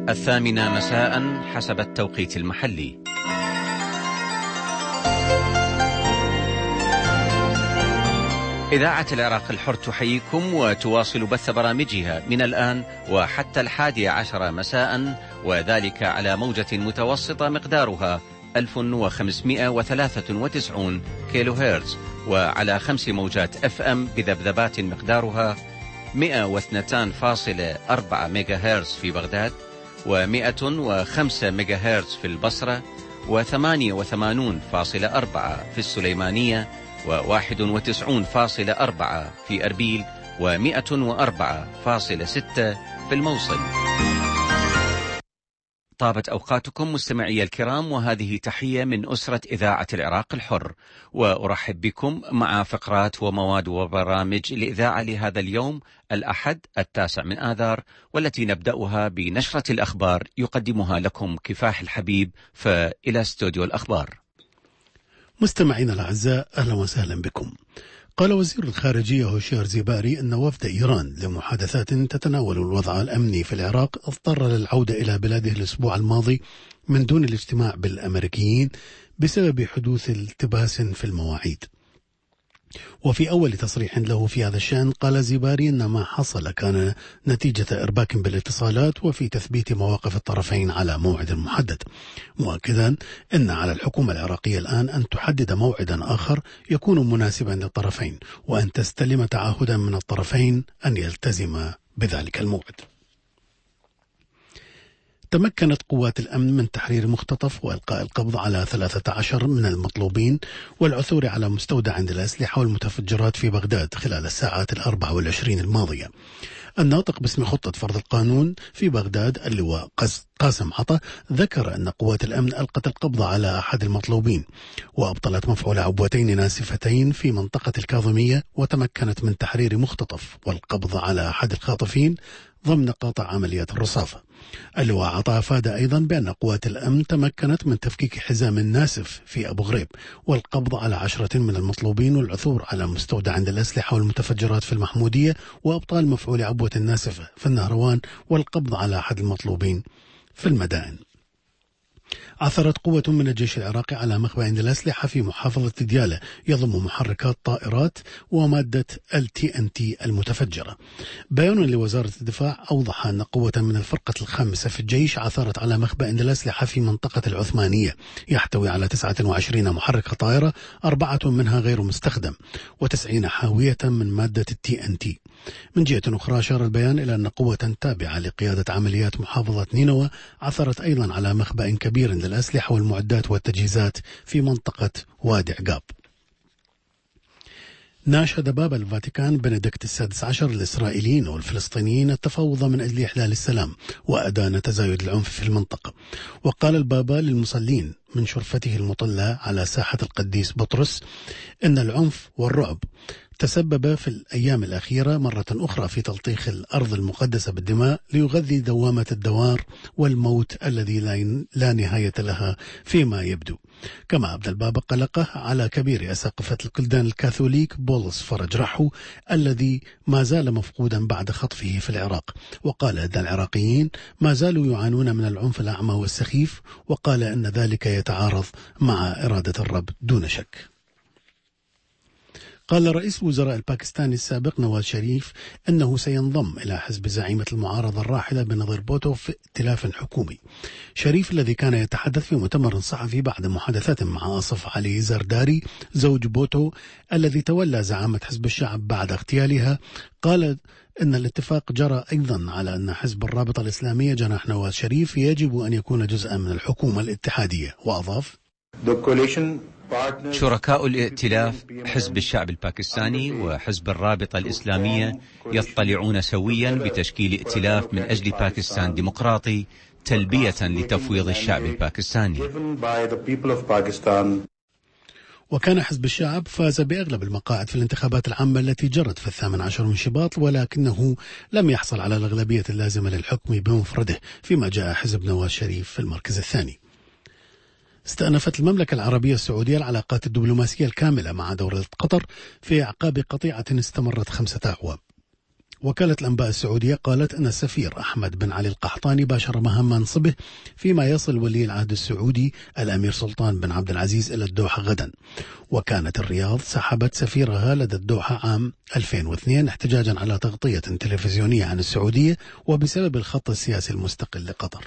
الثامنة مساء حسب التوقيت المحلي. إذاعة العراق الحر تحييكم وتواصل بث برامجها من الآن وحتى 11 مساء، وذلك على موجة متوسطة مقدارها 1593 كيلو هرتز، وعلى 5 موجات FM بذبذبات مقدارها 102.4 ميجا هرتز في بغداد، و105 ميجا هرتز في البصرة، و88.4 في السليمانية، و91.4 في أربيل، و104.6 في الموصل. طابت أوقاتكم مستمعي الكرام، وهذه تحية من أسرة إذاعة العراق الحر، وأرحب بكم مع فقرات ومواد وبرامج الإذاعة لهذا اليوم الأحد 9 من آذار، والتي نبدأها بنشرة الأخبار يقدمها لكم كفاح الحبيب. فإلى استوديو الأخبار. مستمعينا الأعزاء، أهلا وسهلا بكم. قال وزير الخارجية هوشيار زيباري أن وفد إيران لمحادثات تتناول الوضع الأمني في العراق اضطر للعودة إلى بلاده الأسبوع الماضي من دون الاجتماع بالأمريكيين بسبب حدوث التباس في المواعيد. وفي أول تصريح له في هذا الشأن قال زيباري أن ما حصل كان نتيجة إرباك بالاتصالات وفي تثبيت مواقف الطرفين على موعد محدد، مؤكدا أن على الحكومة العراقية الآن أن تحدد موعدا آخر يكون مناسبا للطرفين، وأن تستلم تعهدا من الطرفين أن يلتزم بذلك الموعد. تمكنت قوات الأمن من تحرير مختطف وإلقاء القبض على 13 من المطلوبين والعثور على مستودع عند الأسلحة والمتفجرات في بغداد خلال الساعات 24 الماضية. الناطق باسم خطة فرض القانون في بغداد اللواء قاسم عطا ذكر أن قوات الأمن ألقت القبض على أحد المطلوبين وأبطلت مفعول عبوتين ناسفتين في منطقة الكاظمية، وتمكنت من تحرير مختطف والقبض على أحد الخاطفين ضمن قاطع عمليات الرصافة. اللواء عطا أفاد أيضا بأن قوات الأمن تمكنت من تفكيك حزام ناسف في أبو غريب والقبض على 10 من المطلوبين والعثور على مستودع عند الأسلحة والمتفجرات في المحمودية وأبطال مفعول عبوة ناسفة في النهروان والقبض على أحد المطلوبين في المدائن. عثرت قوة من الجيش العراقي على مخبأ عند الأسلحة في محافظة ديالى يضم محركات طائرات ومادة TNT المتفجرة. بيان لوزارة الدفاع أوضح أن قوة من الفرقة الخامسة في الجيش عثرت على مخبأ عند الأسلحة في منطقة العثمانية يحتوي على 29 محرك طائرة، 4 منها غير مستخدم، و90 حاوية من مادة TNT. من جهة أخرى أشار البيان إلى أن قوة تابعة لقيادة عمليات محافظة نينوى عثرت أيضا على مخبأ كبير للأسلحة والمعدات والتجهيزات في منطقة وادي عقاب. ناشد بابا الفاتيكان بنديكت XVI الإسرائيليين والفلسطينيين التفاوض من أجل إحلال السلام وأدان تزايد العنف في المنطقة. وقال البابا للمصلين من شرفته المطلة على ساحة القديس بطرس إن العنف والرعب تسبب في الأيام الأخيرة مرة أخرى في تلطيخ الأرض المقدسة بالدماء ليغذي دوامة الدوار والموت الذي لا نهاية لها فيما يبدو. كما أبدى البابا قلقه على كبير أساقفة الكلدان الكاثوليك بولس فرج رحو الذي ما زال مفقودا بعد خطفه في العراق، وقال أن العراقيين ما زالوا يعانون من العنف الأعمى والسخيف، وقال أن ذلك يتعارض مع إرادة الرب دون شك. قال رئيس الوزراء الباكستاني السابق نواز شريف أنه سينضم إلى حزب زعيمة المعارضة الراحلة بنظير بوتو في ائتلاف حكومي. شريف الذي كان يتحدث في مؤتمر صحفي بعد محادثات مع آصف علي زرداري زوج بوتو الذي تولى زعامة حزب الشعب بعد اغتيالها، قال أن الاتفاق جرى أيضا على أن حزب الرابطة الإسلامية جناح نواز شريف يجب أن يكون جزءا من الحكومة الاتحادية. وأضاف: شركاء الائتلاف حزب الشعب الباكستاني وحزب الرابطة الإسلامية يطلعون سويا بتشكيل ائتلاف من أجل باكستان ديمقراطي تلبية لتفويض الشعب الباكستاني. وكان حزب الشعب فاز بأغلب المقاعد في الانتخابات العامة التي جرت في 18 من شباط، ولكنه لم يحصل على الأغلبية اللازمة للحكم بمفرده، فيما جاء حزب نواز شريف في المركز الثاني. استأنفت المملكة العربية السعودية العلاقات الدبلوماسية الكاملة مع دولة قطر في أعقاب قطيعة استمرت 5 أعوام. وكالة الأنباء السعودية قالت أن السفير أحمد بن علي القحطاني باشر مهام منصبه فيما يصل ولي العهد السعودي الأمير سلطان بن عبد العزيز إلى الدوحة غدا. وكانت الرياض سحبت سفيرها لدى الدوحة عام 2002 احتجاجا على تغطية تلفزيونية عن السعودية وبسبب الخط السياسي المستقل لقطر.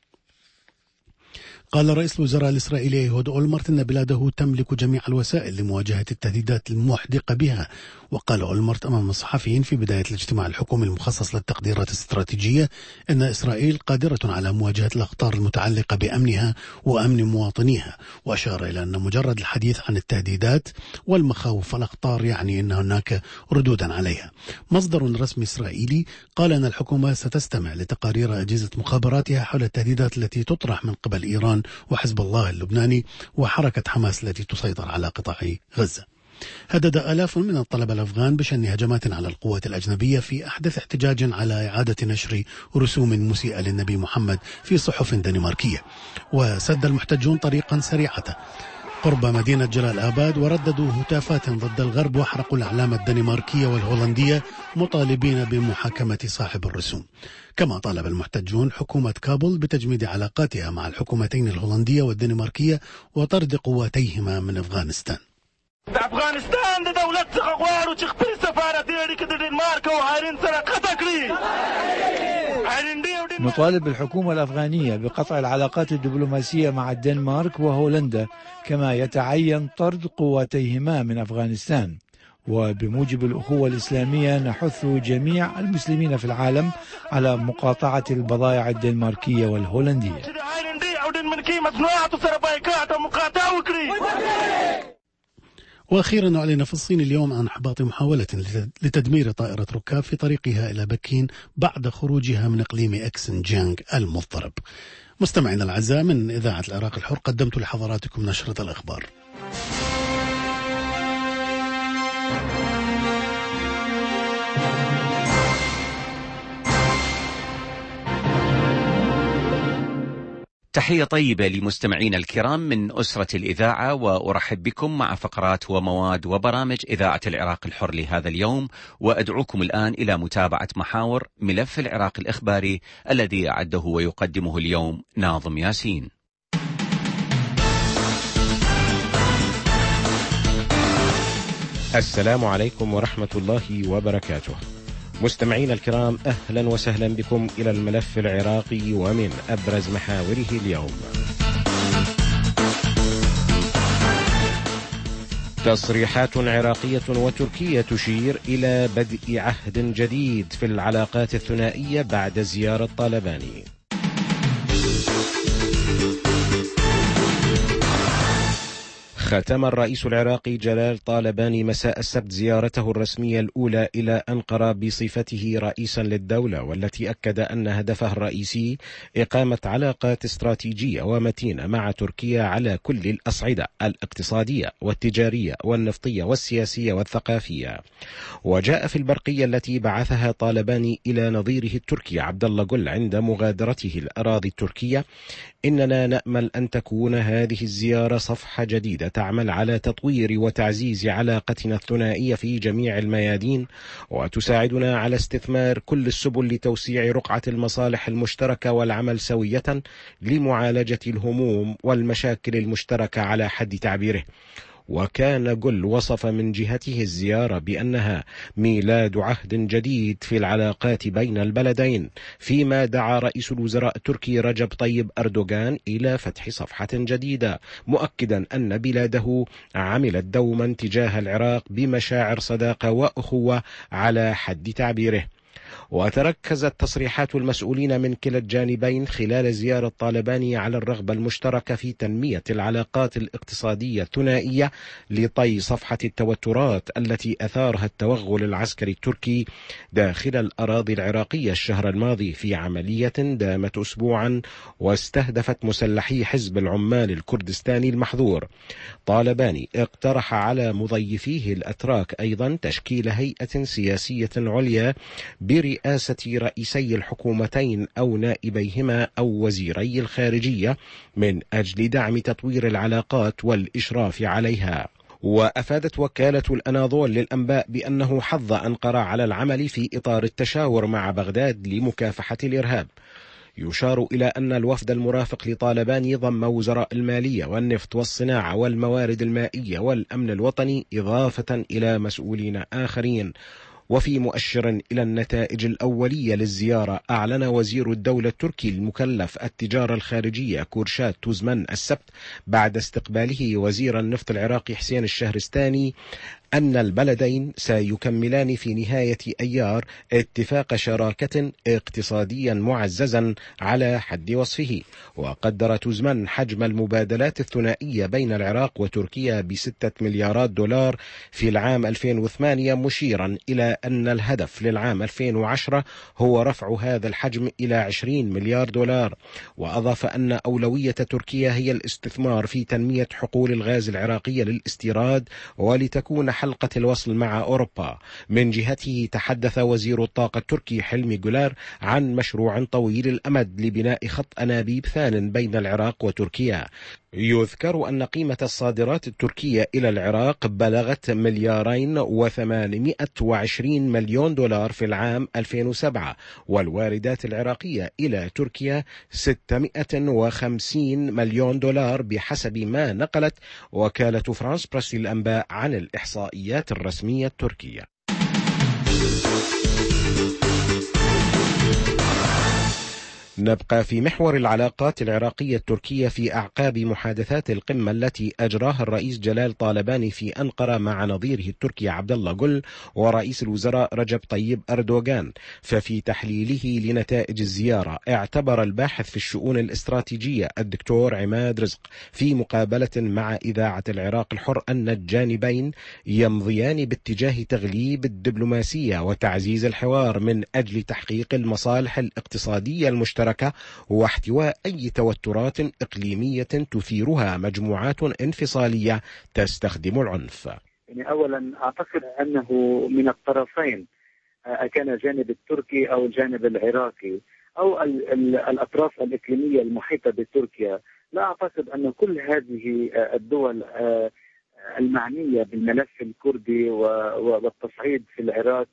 قال رئيس الوزراء الإسرائيلي إيهود أولمرت أن بلاده تملك جميع الوسائل لمواجهة التهديدات المحدقة بها. وقال أولمرت أمام الصحفيين في بداية الاجتماع الحكومي المخصص للتقديرات الاستراتيجية أن إسرائيل قادرة على مواجهة الأخطار المتعلقة بأمنها وأمن مواطنيها، وأشار إلى أن مجرد الحديث عن التهديدات والمخاوف والأخطار يعني أن هناك ردودا عليها. مصدر رسمي إسرائيلي قال أن الحكومة ستستمع لتقارير أجهزة مخابراتها حول التهديدات التي تطرح من قبل إيران وحزب الله اللبناني وحركة حماس التي تسيطر على قطاع غزة. هدد آلاف من الطلبة الأفغان بشن هجمات على القوات الأجنبية في أحدث احتجاج على إعادة نشر رسوم مسيئة للنبي محمد في صحف دنماركية. وسد المحتجون طريقا سريعة قرب مدينة جلال آباد ورددوا هتافات ضد الغرب واحرقوا الأعلام الدنماركية والهولندية مطالبين بمحاكمة صاحب الرسوم. كما طالب المحتجون حكومة كابول بتجميد علاقاتها مع الحكومتين الهولندية والدنماركية وطرد قواتيهما من أفغانستان. أفغانستان دولة غوار وتختري سفارة ديري كده دنمارك وهارين سرقتك لي. نطالب الحكومة الأفغانية بقطع العلاقات الدبلوماسية مع الدنمارك وهولندا، كما يتعين طرد قواتيهما من أفغانستان. وبموجب الأخوة الإسلامية نحث جميع المسلمين في العالم على مقاطعة البضائع الدنماركية والهولندية. وأخيرا أعلن في الصين اليوم عن إحباط محاولة لتدمير طائرة ركاب في طريقها إلى بكين بعد خروجها من إقليم إكسنجيانغ المضطرب. مستمعينا الأعزاء، من إذاعة العراق الحر قدمت لحضراتكم نشرة الأخبار. تحية طيبة لمستمعينا الكرام من أسرة الإذاعة، وأرحب بكم مع فقرات ومواد وبرامج إذاعة العراق الحر لهذا اليوم، وأدعوكم الآن إلى متابعة محاور ملف العراق الإخباري الذي أعده ويقدمه اليوم ناظم ياسين. السلام عليكم ورحمة الله وبركاته. مستمعين الكرام، أهلا وسهلا بكم إلى الملف العراقي ومن أبرز محاوره اليوم. تصريحات عراقية وتركية تشير إلى بدء عهد جديد في العلاقات الثنائية بعد زيارة طالباني. ختم الرئيس العراقي جلال طالباني مساء السبت زيارته الرسمية الأولى إلى أنقرة بصفته رئيسا للدولة، والتي أكد أن هدفها الرئيسي إقامة علاقات استراتيجية ومتينة مع تركيا على كل الأصعدة الاقتصادية والتجارية والنفطية والسياسية والثقافية. وجاء في البرقية التي بعثها طالباني إلى نظيره التركي عبد الله جل عند مغادرته الأراضي التركية: إننا نأمل أن تكون هذه الزيارة صفحة جديدة تعمل على تطوير وتعزيز علاقتنا الثنائية في جميع الميادين، وتساعدنا على استثمار كل السبل لتوسيع رقعة المصالح المشتركة والعمل سوية لمعالجة الهموم والمشاكل المشتركة على حد تعبيره. وكان جل وصف من جهته الزيارة بأنها ميلاد عهد جديد في العلاقات بين البلدين، فيما دعا رئيس الوزراء التركي رجب طيب أردوغان إلى فتح صفحة جديدة، مؤكدا أن بلاده عملت دوما تجاه العراق بمشاعر صداقة وأخوة على حد تعبيره. وتركزت تصريحات المسؤولين من كلا الجانبين خلال زيارة طالباني على الرغبة المشتركة في تنمية العلاقات الاقتصادية الثنائية لطي صفحة التوترات التي أثارها التوغل العسكري التركي داخل الأراضي العراقية الشهر الماضي في عملية دامت أسبوعا واستهدفت مسلحي حزب العمال الكردستاني المحظور. طالباني اقترح على مضيفيه الأتراك أيضا تشكيل هيئة سياسية عليا برئاسة رئيسي الحكومتين أو نائبيهما أو وزيري الخارجية من أجل دعم تطوير العلاقات والإشراف عليها. وأفادت وكالة الأناضول للأنباء بأنه حض أنقرة على العمل في إطار التشاور مع بغداد لمكافحة الإرهاب. يشار إلى أن الوفد المرافق لطالبان ضم وزراء المالية والنفط والصناعة والموارد المائية والأمن الوطني إضافة إلى مسؤولين آخرين. وفي مؤشر إلى النتائج الأولية للزيارة، أعلن وزير الدولة التركي المكلف التجارة الخارجية كورشات توزمان السبت بعد استقباله وزير النفط العراقي حسين الشهرستاني أن البلدين سيكملان في نهاية أيار اتفاق شراكة اقتصاديا معززا على حد وصفه. وقدر توزمان حجم المبادلات الثنائية بين العراق وتركيا ب6 مليارات دولار في العام 2008، مشيرا إلى أن الهدف للعام 2010 هو رفع هذا الحجم إلى 20 مليار دولار. وأضاف أن أولوية تركيا هي الاستثمار في تنمية حقول الغاز العراقية للاستيراد ولتكون حلقة الوصل مع أوروبا. من جهته تحدث وزير الطاقة التركي حلمي جولار عن مشروع طويل الأمد لبناء خط أنابيب ثان بين العراق وتركيا. يذكر أن قيمة الصادرات التركية إلى العراق بلغت 2,820 مليون دولار في العام 2007، والواردات العراقية إلى تركيا 650 مليون دولار بحسب ما نقلت وكالة فرانس بريس للأنباء عن الإحصائيات الرسمية التركية. نبقى في محور العلاقات العراقية التركية في أعقاب محادثات القمة التي أجراها الرئيس جلال طالباني في أنقرة مع نظيره التركي عبد الله جل ورئيس الوزراء رجب طيب أردوغان. ففي تحليله لنتائج الزيارة، اعتبر الباحث في الشؤون الاستراتيجية الدكتور عماد رزق في مقابلة مع إذاعة العراق الحر أن الجانبين يمضيان باتجاه تغليب الدبلوماسية وتعزيز الحوار من أجل تحقيق المصالح الاقتصادية المشتركة واحتواء أي توترات إقليمية تثيرها مجموعات انفصالية تستخدم العنف. يعني أولا أعتقد أنه من الطرفين، كان الجانب التركي أو الجانب العراقي أو الأطراف الإقليمية المحيطة بتركيا، لا أعتقد أن كل هذه الدول المعنية بالملف الكردي والتصعيد في العراق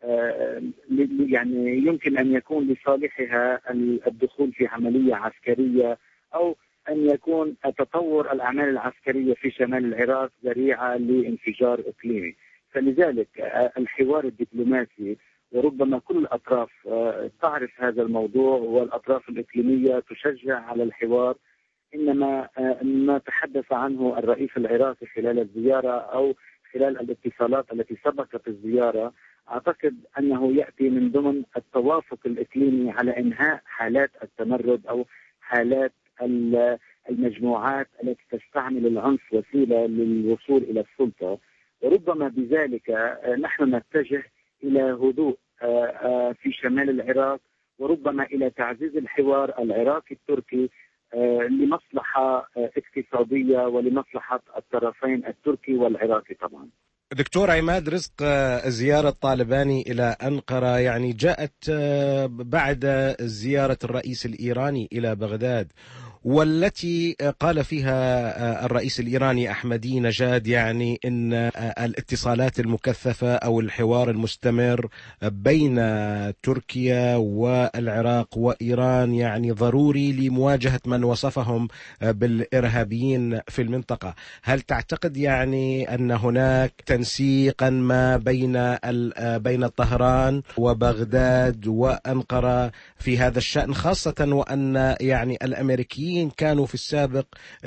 يعني يمكن أن يكون لصالحها الدخول في عملية عسكرية، أو أن يكون تطور الأعمال العسكرية في شمال العراق ذريعة لانفجار إقليمي. فلذلك الحوار الدبلوماسي، وربما كل الأطراف تعرف هذا الموضوع والأطراف الإقليمية تشجع على الحوار، إنما ما تحدث عنه الرئيس العراقي خلال الزيارة أو خلال الاتصالات التي سبقت الزيارة، أعتقد أنه يأتي من ضمن التوافق الإقليمي على إنهاء حالات التمرد أو حالات المجموعات التي تستعمل العنف وسيلة للوصول إلى السلطة. وربما بذلك نحن نتجه إلى هدوء في شمال العراق، وربما إلى تعزيز الحوار العراقي التركي لمصلحة اقتصادية ولمصلحة الطرفين التركي والعراقي. طبعا دكتور عماد رزق، زيارة طالباني إلى أنقرة يعني جاءت بعد زيارة الرئيس الإيراني إلى بغداد، والتي قال فيها الرئيس الإيراني أحمدي نژاد يعني إن الاتصالات المكثفة أو الحوار المستمر بين تركيا والعراق وإيران يعني ضروري لمواجهة من وصفهم بالإرهابيين في المنطقة. هل تعتقد يعني أن هناك تنسيقا ما بين طهران وبغداد وأنقرة في هذا الشأن، خاصة وأن يعني الأمريكيين كانوا في السابق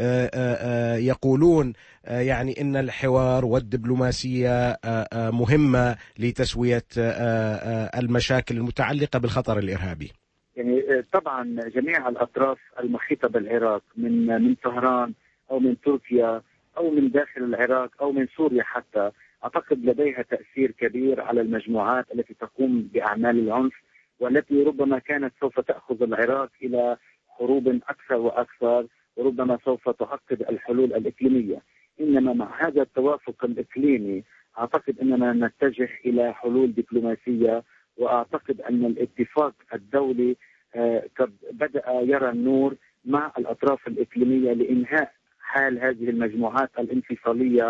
يقولون يعني إن الحوار والدبلوماسية مهمة لتسوية المشاكل المتعلقة بالخطر الإرهابي؟ يعني طبعا جميع الأطراف المحيطة بالعراق من طهران أو من تركيا أو من داخل العراق أو من سوريا حتى، أعتقد لديها تأثير كبير على المجموعات التي تقوم بأعمال العنف، والتي ربما كانت سوف تأخذ العراق إلى حروب أكثر وأكثر، وربما سوف تعقد الحلول الإقليمية. إنما مع هذا التوافق الإقليمي أعتقد أننا نتجه إلى حلول دبلوماسية، وأعتقد أن الاتفاق الدولي قد بدأ يرى النور مع الأطراف الإقليمية لإنهاء حال هذه المجموعات الانفصالية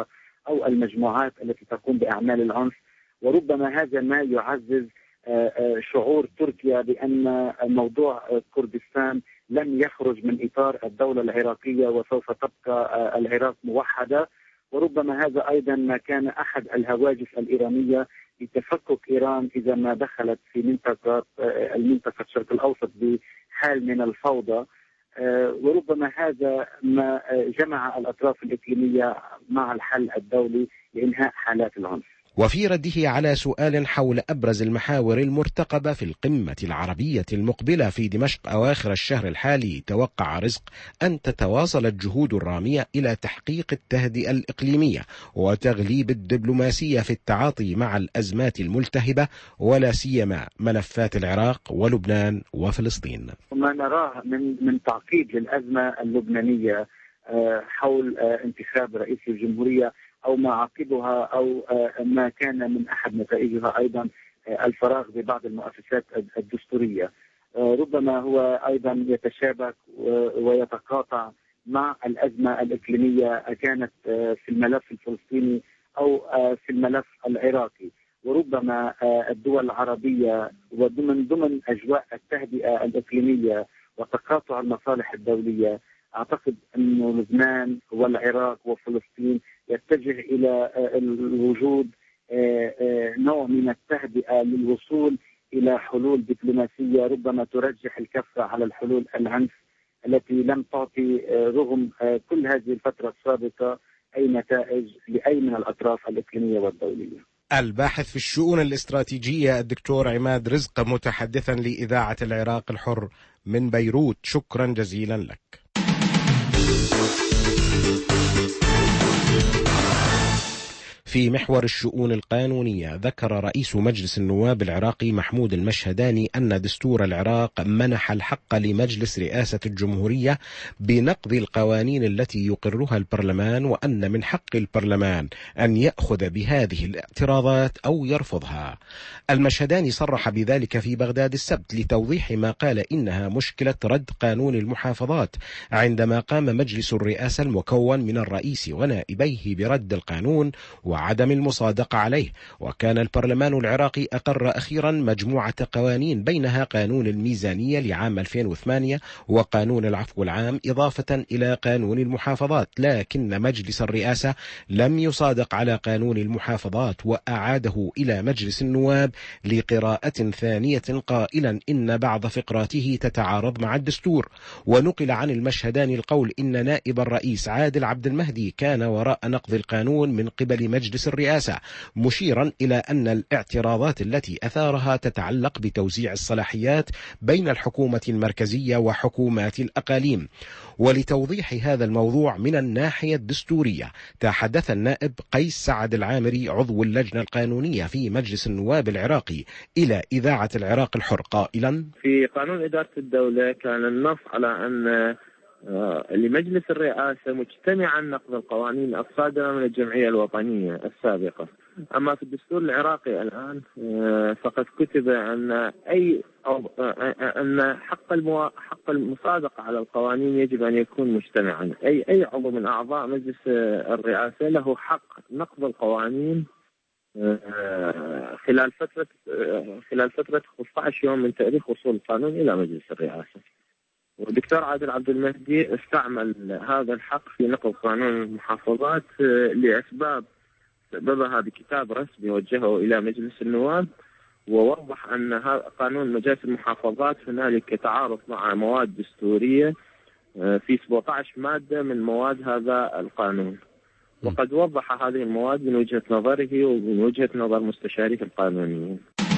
أو المجموعات التي تقوم بأعمال العنف. وربما هذا ما يعزز شعور تركيا بأن موضوع كردستان لم يخرج من إطار الدولة العراقية وسوف تبقى العراق موحدة. وربما هذا أيضا ما كان أحد الهواجس الإيرانية لتفكك إيران إذا ما دخلت في المنطقة الشرق الأوسط بحال من الفوضى. وربما هذا ما جمع الأطراف الإقليمية مع الحل الدولي لإنهاء حالات العنف. وفي رده على سؤال حول أبرز المحاور المرتقبة في القمة العربية المقبلة في دمشق أواخر الشهر الحالي، توقع رزق أن تتواصل الجهود الرامية إلى تحقيق التهدئة الإقليمية وتغليب الدبلوماسية في التعاطي مع الأزمات الملتهبة، ولا سيما ملفات العراق ولبنان وفلسطين. ما نراه من تعقيد للأزمة اللبنانية حول انتخاب رئيس الجمهورية أو ما عقبها أو ما كان من أحد نتائجها أيضا الفراغ ببعض المؤسسات الدستورية، ربما هو أيضا يتشابك ويتقاطع مع الأزمة الإقليمية كانت في الملف الفلسطيني أو في الملف العراقي. وربما الدول العربية وضمن أجواء التهدئة الإقليمية وتقاطع المصالح الدولية، أعتقد أن لبنان والعراق وفلسطين يتجه إلى الوجود نوع من التهدئة للوصول إلى حلول دبلوماسية ربما ترجح الكفة على الحلول العنف التي لم تعطي رغم كل هذه الفترة السابقة أي نتائج لأي من الأطراف الإقليمية والدولية. الباحث في الشؤون الاستراتيجية الدكتور عماد رزق، متحدثا لإذاعة العراق الحر من بيروت، شكرا جزيلا لك. في محور الشؤون القانونية، ذكر رئيس مجلس النواب العراقي محمود المشهداني أن دستور العراق منح الحق لمجلس رئاسة الجمهورية بنقض القوانين التي يقرها البرلمان، وأن من حق البرلمان أن يأخذ بهذه الاعتراضات أو يرفضها. المشهداني صرح بذلك في بغداد السبت لتوضيح ما قال إنها مشكلة رد قانون المحافظات، عندما قام مجلس الرئاسة المكون من الرئيس ونائبيه برد القانون وعدم المصادقة عليه. وكان البرلمان العراقي أقر أخيرا مجموعة قوانين، بينها قانون الميزانية لعام 2008 وقانون العفو العام، إضافة إلى قانون المحافظات، لكن مجلس الرئاسة لم يصادق على قانون المحافظات وأعاده إلى مجلس النواب لقراءة ثانية قائلا إن بعض فقراته تتعارض مع الدستور. ونقل عن المشهداني القول إن نائب الرئيس عادل عبد المهدي كان وراء نقض القانون من قبل مجلس الرئاسة، مشيرا إلى أن الاعتراضات التي أثارها تتعلق بتوزيع الصلاحيات بين الحكومة المركزية وحكومات الأقاليم. ولتوضيح هذا الموضوع من الناحية الدستورية، تحدث النائب قيس سعد العامري عضو اللجنة القانونية في مجلس النواب العراقي إلى إذاعة العراق الحر قائلا: في قانون إدارة الدولة كان النص على أن لمجلس الرئاسة مجتمعا نقض القوانين الصادرة من الجمعية الوطنية السابقة. أما في الدستور العراقي الآن فقد كتب أن حق المصادقة على القوانين يجب أن يكون مجتمعا. أي عضو من أعضاء مجلس الرئاسة له حق نقض القوانين خلال فترة 15 يوم من تاريخ وصول القانون إلى مجلس الرئاسة. والدكتور عادل عبد المهدي استعمل هذا الحق في نقض قانون المحافظات لأسباب سببها بكتاب رسمي وجهه إلى مجلس النواب، ووضح أن قانون مجالس المحافظات هنالك تعارض مع مواد دستورية في 17 مادة من مواد هذا القانون، وقد وضح هذه المواد من وجهة نظره ومن وجهة نظر مستشاريه القانونيين.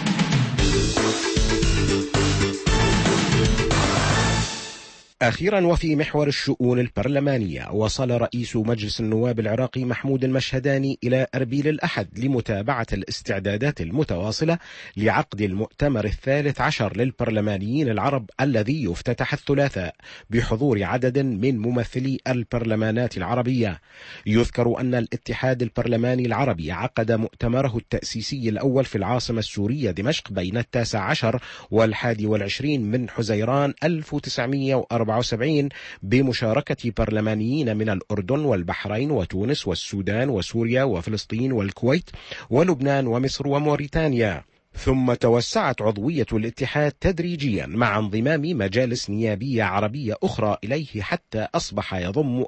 أخيرا، وفي محور الشؤون البرلمانية، وصل رئيس مجلس النواب العراقي محمود المشهداني إلى أربيل الأحد لمتابعة الاستعدادات المتواصلة لعقد المؤتمر 13 للبرلمانيين العرب الذي يفتتح الثلاثاء بحضور عدد من ممثلي البرلمانات العربية. يذكر أن الاتحاد البرلماني العربي عقد مؤتمره التأسيسي الأول في العاصمة السورية دمشق بين 19 و21 من حزيران 1994 1974 بمشاركة برلمانيين من الأردن والبحرين وتونس والسودان وسوريا وفلسطين والكويت ولبنان ومصر وموريتانيا. ثم توسعت عضوية الاتحاد تدريجيا مع انضمام مجالس نيابية عربية أخرى إليه حتى أصبح يضم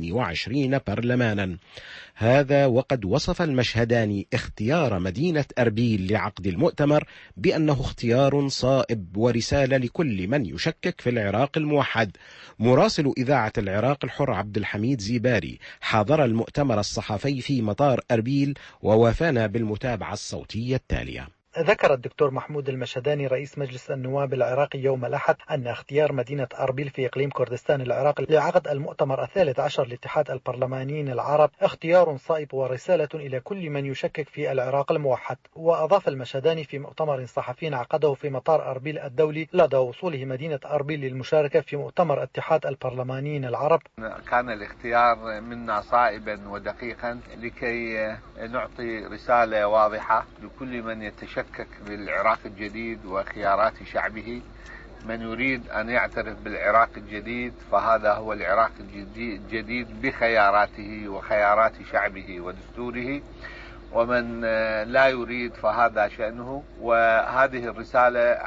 22 برلمانا. هذا وقد وصف المشهداني اختيار مدينة أربيل لعقد المؤتمر بأنه اختيار صائب ورسالة لكل من يشكك في العراق الموحد. مراسل إذاعة العراق الحر عبد الحميد زيباري حاضر المؤتمر الصحفي في مطار أربيل ووافانا بالمتابعة الصوتية التالية. ذكر الدكتور محمود المشهداني رئيس مجلس النواب العراقي يوم الأحد أن اختيار مدينة أربيل في إقليم كردستان العراقي لعقد المؤتمر 13 لاتحاد البرلمانيين العرب اختيار صائب ورسالة إلى كل من يشكك في العراق الموحد. وأضاف المشهداني في مؤتمر صحفي عقده في مطار أربيل الدولي لدى وصوله مدينة أربيل للمشاركة في مؤتمر اتحاد البرلمانيين العرب: كان الاختيار منا صائبا ودقيقا لكي نعطي رسالة واضحة لكل من يتشكك بالعراق الجديد وخيارات شعبه. من يريد أن يعترف بالعراق الجديد فهذا هو العراق الجديد بخياراته وخيارات شعبه ودستوره، ومن لا يريد فهذا شأنه. وهذه الرسالة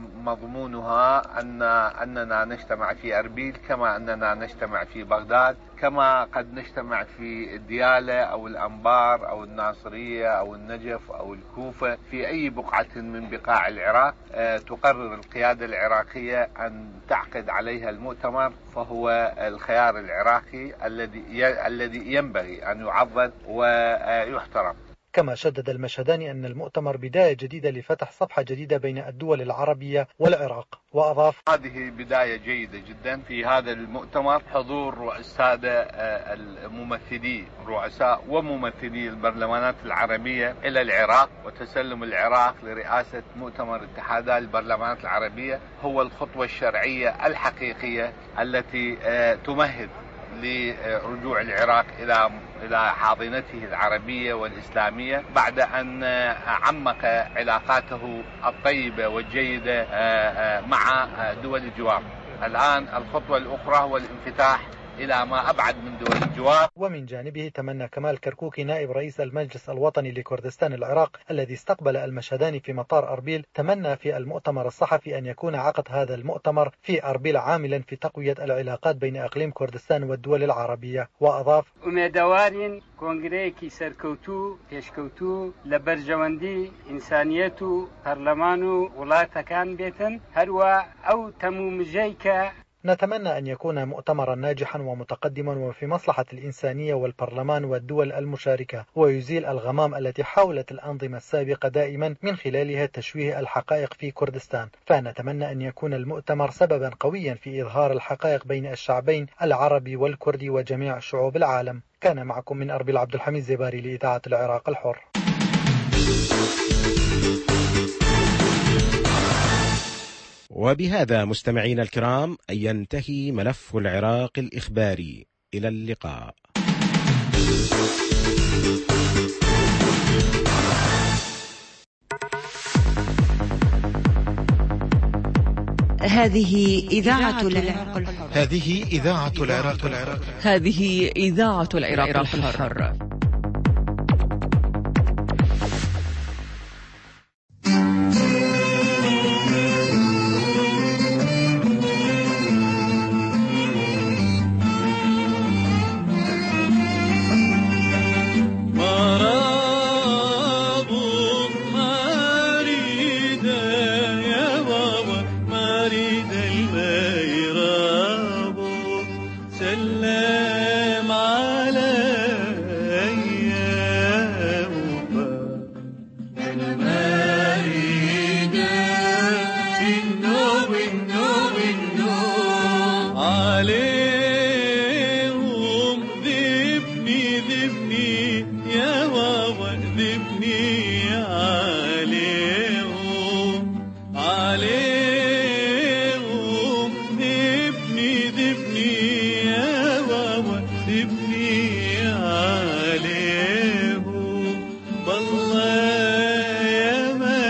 مضمونها أننا نجتمع في أربيل كما أننا نجتمع في بغداد، كما قد نجتمع في الديالة أو الأنبار أو الناصرية أو النجف أو الكوفة، في أي بقعة من بقاع العراق تقرر القيادة العراقية أن تعقد عليها المؤتمر، فهو الخيار العراقي الذي ينبغي أن يعضد ويحترم. كما شدد المشهداني أن المؤتمر بداية جديدة لفتح صفحة جديدة بين الدول العربية والعراق. وأضاف: هذه بداية جيدة جدا في هذا المؤتمر، حضور السادة الممثلي رؤساء وممثلي البرلمانات العربية إلى العراق وتسلم العراق لرئاسة مؤتمر اتحادات البرلمانات العربية هو الخطوة الشرعية الحقيقية التي تمهد لرجوع العراق إلى حاضنته العربية والإسلامية بعد أن عمق علاقاته الطيبة والجيدة مع دول الجوار. الآن الخطوة الأخرى هو الانفتاح إلى ما أبعد من دول الجوار. ومن جانبه تمنى كمال كركوكي نائب رئيس المجلس الوطني لكردستان العراق الذي استقبل المشهداني في مطار أربيل، تمنى في المؤتمر الصحفي أن يكون عقد هذا المؤتمر في أربيل عاملا في تقوية العلاقات بين إقليم كردستان والدول العربية. وأضاف: أميدوارين كونغريكي سركوتو يشكوتو لبرجواندي إنسانيتو برلمانو ولاية كان بيتن هروا أو تمومجيكا. نتمنى أن يكون مؤتمرا ناجحا ومتقدما وفي مصلحة الإنسانية والبرلمان والدول المشاركة، ويزيل الغمام التي حاولت الأنظمة السابقة دائما من خلالها تشويه الحقائق في كردستان. فنتمنى أن يكون المؤتمر سببا قويا في إظهار الحقائق بين الشعبين العربي والكردي وجميع شعوب العالم. كان معكم من أربيل عبد الحميد زيباري لإذاعة العراق الحر. وبهذا مستمعينا الكرام ينتهي ملف العراق الإخباري. إلى اللقاء. هذه إذاعة العراق الحر. هذه إذاعة العراق الحر. هذه إذاعة العراق الحر.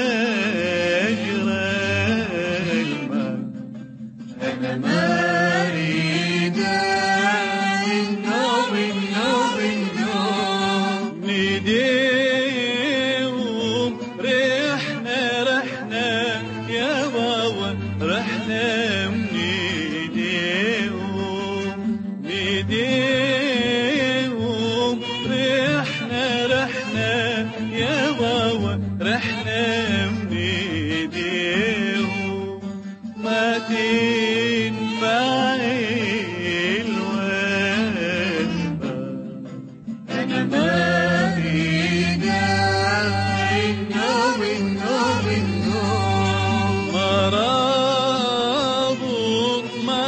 أنا ما تنفع الواسمة. أنا ما رجع النوم النوم النوم مرابط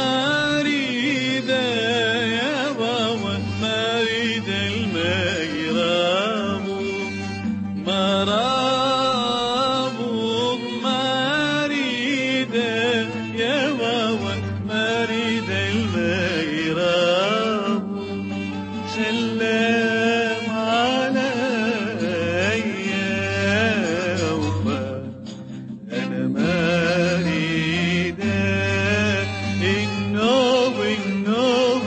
مريدة يا بابا مريد الميرام مرابط مريدة يا بابا مريد الميرام سلام علي وفا أنا مريد النوم النوم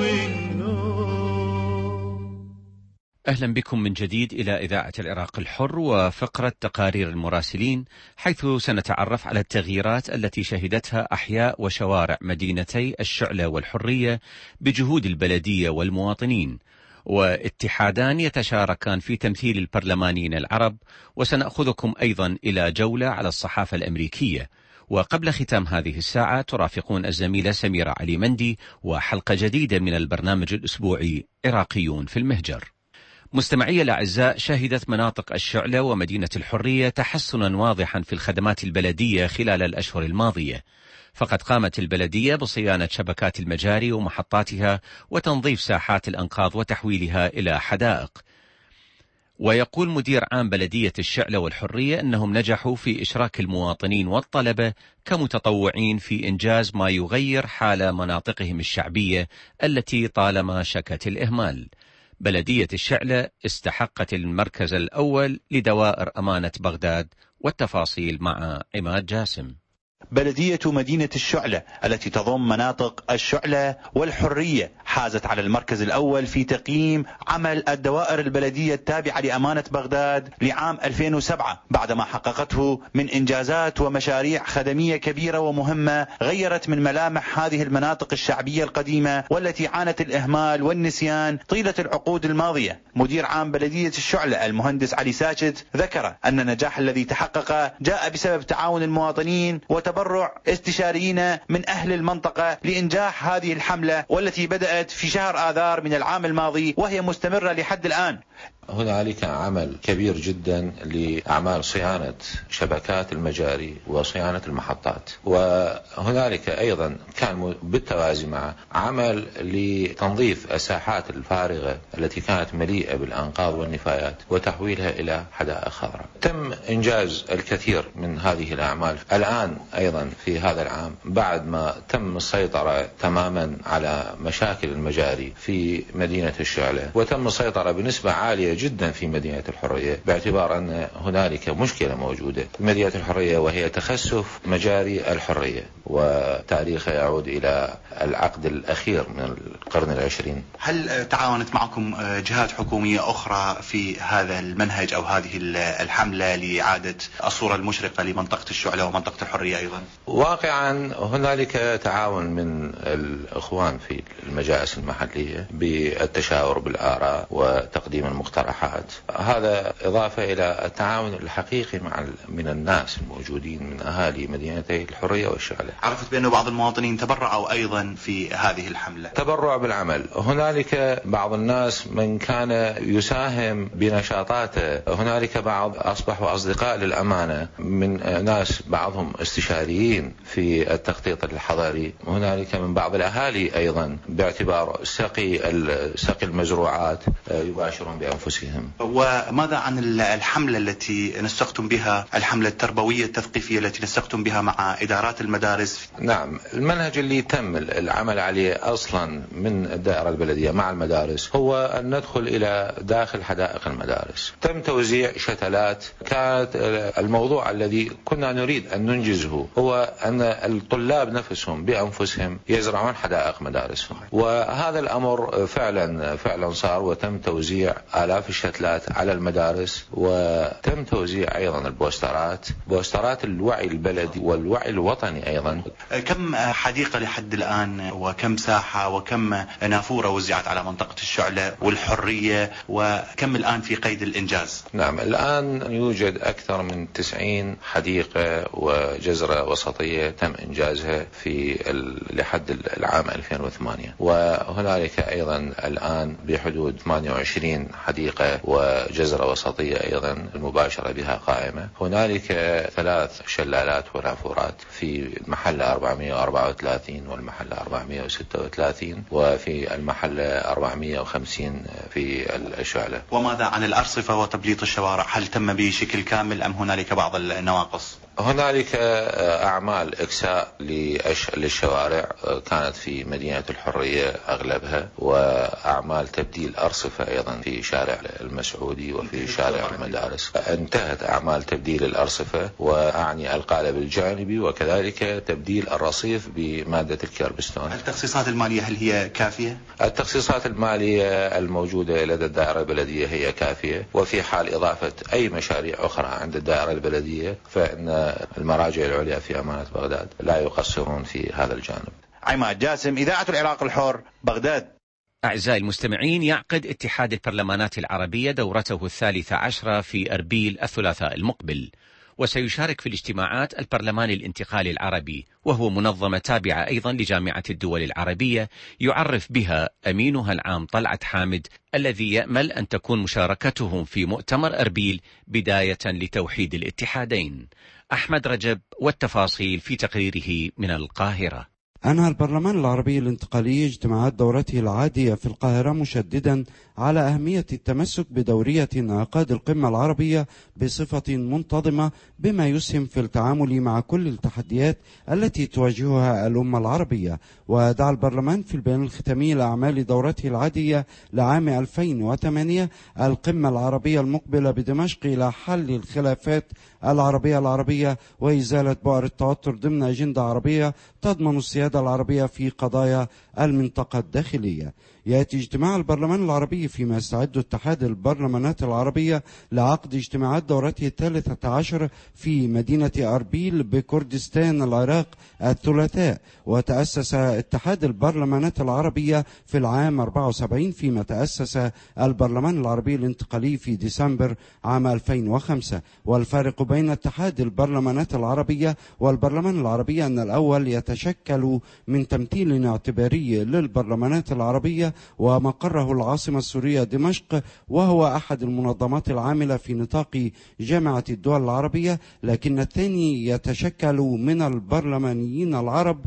النوم. أهلا بكم من جديد إلى إذاعة العراق الحر وفقرة تقارير المراسلين، حيث سنتعرف على التغييرات التي شهدتها أحياء وشوارع مدينتي الشعلة والحرية بجهود البلدية والمواطنين، واتحادان يتشاركان في تمثيل البرلمانيين العرب. وسنأخذكم أيضا إلى جولة على الصحافة الأمريكية. وقبل ختام هذه الساعة ترافقون الزميلة سميرة علي مندي وحلقة جديدة من البرنامج الأسبوعي عراقيون في المهجر. مستمعي الأعزاء، شهدت مناطق الشعلة ومدينة الحرية تحسنا واضحا في الخدمات البلدية خلال الأشهر الماضية، فقد قامت البلدية بصيانة شبكات المجاري ومحطاتها وتنظيف ساحات الأنقاض وتحويلها إلى حدائق. ويقول مدير عام بلدية الشعلة والحرية أنهم نجحوا في إشراك المواطنين والطلبة كمتطوعين في إنجاز ما يغير حال مناطقهم الشعبية التي طالما شكت الإهمال. بلدية الشعلة استحقت المركز الأول لدوائر أمانة بغداد، والتفاصيل مع عماد جاسم. بلدية مدينة الشعلة التي تضم مناطق الشعلة والحرية حازت على المركز الأول في تقييم عمل الدوائر البلدية التابعة لأمانة بغداد لعام 2007 بعدما حققته من إنجازات ومشاريع خدمية كبيرة ومهمة غيرت من ملامح هذه المناطق الشعبية القديمة والتي عانت الإهمال والنسيان طيلة العقود الماضية. مدير عام بلدية الشعلة المهندس علي ساجد ذكر أن النجاح الذي تحقق جاء بسبب تعاون المواطنين وتبرع استشاريين من أهل المنطقة لإنجاح هذه الحملة والتي بدأت في شهر آذار من العام الماضي وهي مستمرة لحد الآن. هنالك عمل كبير جدا لأعمال صيانة شبكات المجاري وصيانة المحطات، وهنالك أيضا كان بالتوازي مع عمل لتنظيف الساحات الفارغة التي كانت مليئة بالأنقاض والنفايات وتحويلها إلى حدائق خضراء. تم إنجاز الكثير من هذه الأعمال الآن أيضا في هذا العام بعد ما تم السيطرة تماما على مشاكل المجاري في مدينة الشعلة، وتم السيطرة بنسبة عالية جدا في مدينة الحرية، باعتبار أن هنالك مشكلة موجودة في مدينة الحرية وهي تخسف مجاري الحرية، وتاريخها يعود إلى العقد الأخير من القرن العشرين. هل تعاونت معكم جهات حكومية أخرى في هذا المنهج أو هذه الحملة لإعادة الصورة المشرقة لمنطقة الشعلة ومنطقة الحرية أيضا؟ واقعا هنالك تعاون من الإخوان في المجالس المحلية بالتشاور بالآراء وتقديم المقترحات، هذا إضافة إلى التعاون الحقيقي من الناس الموجودين من أهالي مدينتي الحرية والشعلة. عرفت بأن بعض المواطنين تبرعوا أيضا في هذه الحملة. تبرع بالعمل، هنالك بعض الناس من كان يساهم بنشاطاته، هنالك بعض أصبحوا أصدقاء للأمانة من ناس بعضهم استشاريين في التخطيط الحضري، هنالك من بعض الأهالي أيضا باعتبار سقي المزروعات يباشرون بأنفسهم. وماذا عن الحملة التي نسقتم بها، الحملة التربوية التثقيفية التي نسقتم بها مع إدارات المدارس؟ نعم، المنهج اللي تم العمل عليه أصلا من الدائرة البلدية مع المدارس هو أن ندخل إلى داخل حدائق المدارس. تم توزيع شتلات، كانت الموضوع الذي كنا نريد أن ننجزه هو أن الطلاب نفسهم بأنفسهم يزرعون حدائق مدارسهم، وهذا الأمر فعلا صار، وتم توزيع آلاف الشتلات على المدارس، وتم توزيع أيضا بوسترات الوعي البلدي والوعي الوطني أيضا. كم حديقة لحد الآن وكم ساحة وكم نافورة وزعت على منطقة الشعلة والحرية، وكم الآن في قيد الإنجاز؟ نعم، الآن يوجد أكثر من 90 حديقة وجزرة جزرة وسطية تم إنجازها لحد العام 2008. وهنالك أيضا الآن بحدود 28 حديقة وجزرة وسطية أيضا المباشرة بها قائمة. هنالك 3 شلالات ونافورات في المحلة 434 والمحلة 436 وفي المحلة 450 في الشعلة. وماذا عن الأرصفة وتبليط الشوارع؟ هل تم بشكل كامل أم هنالك بعض النواقص؟ هنالك أعمال إكساء للشوارع كانت في مدينة الحرية أغلبها، وأعمال تبديل أرصفة أيضا في شارع المسعودي وفي شارع المدارس. انتهت أعمال تبديل الأرصفة وأعني القالب الجانبي وكذلك تبديل الرصيف بمادة الكربستون. التخصيصات المالية هل هي كافية؟ التخصيصات المالية الموجودة لدى الدائرة البلدية هي كافية، وفي حال إضافة أي مشاريع أخرى عند الدائرة البلدية فإن المراجع العليا في أمانة بغداد لا يقصرون في هذا الجانب. عماد جاسم، إذاعة العراق الحر، بغداد. أعزائي المستمعين، يعقد اتحاد البرلمانات العربية دورته 13 في أربيل الثلاثاء المقبل، وسيشارك في الاجتماعات البرلمان الانتقالي العربي، وهو منظمة تابعة أيضا لجامعة الدول العربية يعرف بها أمينها العام طلعت حامد، الذي يأمل أن تكون مشاركتهم في مؤتمر أربيل بداية لتوحيد الاتحادين. أحمد رجب والتفاصيل في تقريره من القاهرة. أنهى البرلمان العربي الانتقالي اجتماعات دورته العادية في القاهرة مشددا على أهمية التمسك بدورية انعقاد القمة العربية بصفة منتظمة، بما يسهم في التعامل مع كل التحديات التي تواجهها الأمة العربية. ودعا البرلمان في البيان الختامي لأعمال دورته العادية لعام 2008 القمة العربية المقبلة بدمشق إلى حل الخلافات العربية وإزالة بؤر التوتر ضمن أجندة عربية تضمن السيادة العربية في قضايا المنطقة الداخلية. يأتي اجتماع البرلمان العربي فيما يستعد اتحاد البرلمانات العربية لعقد اجتماعات دورته 13 في مدينة أربيل بكردستان العراق الثلاثاء. وتأسس اتحاد البرلمانات العربية في العام 74، فيما تأسس البرلمان العربي الانتقالي في ديسمبر عام 2005. والفارق بين اتحاد البرلمانات العربية والبرلمان العربي أن الأول يتشكل من تمثيل اعتباري للبرلمانات العربية ومقره العاصمة السورية دمشق، وهو أحد المنظمات العاملة في نطاق جامعة الدول العربية، لكن الثاني يتشكل من البرلمانيين العرب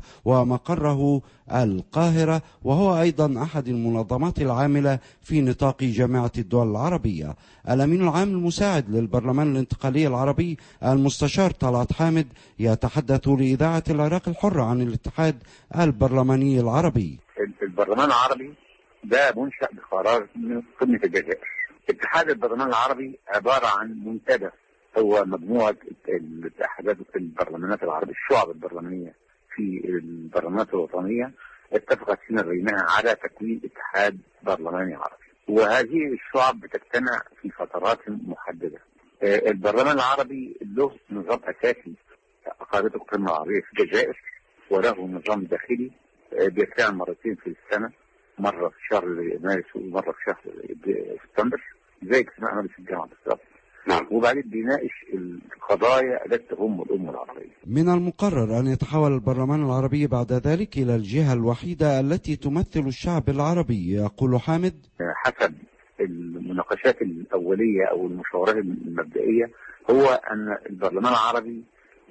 ومقره القاهرة، وهو أيضا أحد المنظمات العاملة في نطاق جامعة الدول العربية. الأمين العام المساعد للبرلمان الانتقالي العربي المستشار طلعت حامد يتحدث لإذاعة العراق الحر عن الاتحاد البرلماني العربي. البرلمان العربي ده منشأ بقرار من قمة الجزائر. اتحاد البرلمان العربي عبارة عن منتدى، هو مجموعة الاتحادات البرلمانات العربية، الشعب البرلمانية في البرلمانات الوطنية اتفقت فيما بينها على تكوين اتحاد برلماني عربي، وهذه الشعب بتجتمع في فترات محددة. البرلمان العربي له نظام أساسي أقرته القمة العربية في الجزائر، وله نظام داخلي بيجتمع مرتين في السنة، مرة في شهر مارس ومرة في شهر سبتمبر، زي اجتماع مجلس الجامعة بالظبط. نعم. وبعدين بيناقش القضايا التي تهم الأمة العربية. من المقرر أن يتحول البرلمان العربي بعد ذلك إلى الجهة الوحيدة التي تمثل الشعب العربي، يقول حامد. حسب المناقشات الأولية أو المشاورات المبدئية هو أن البرلمان العربي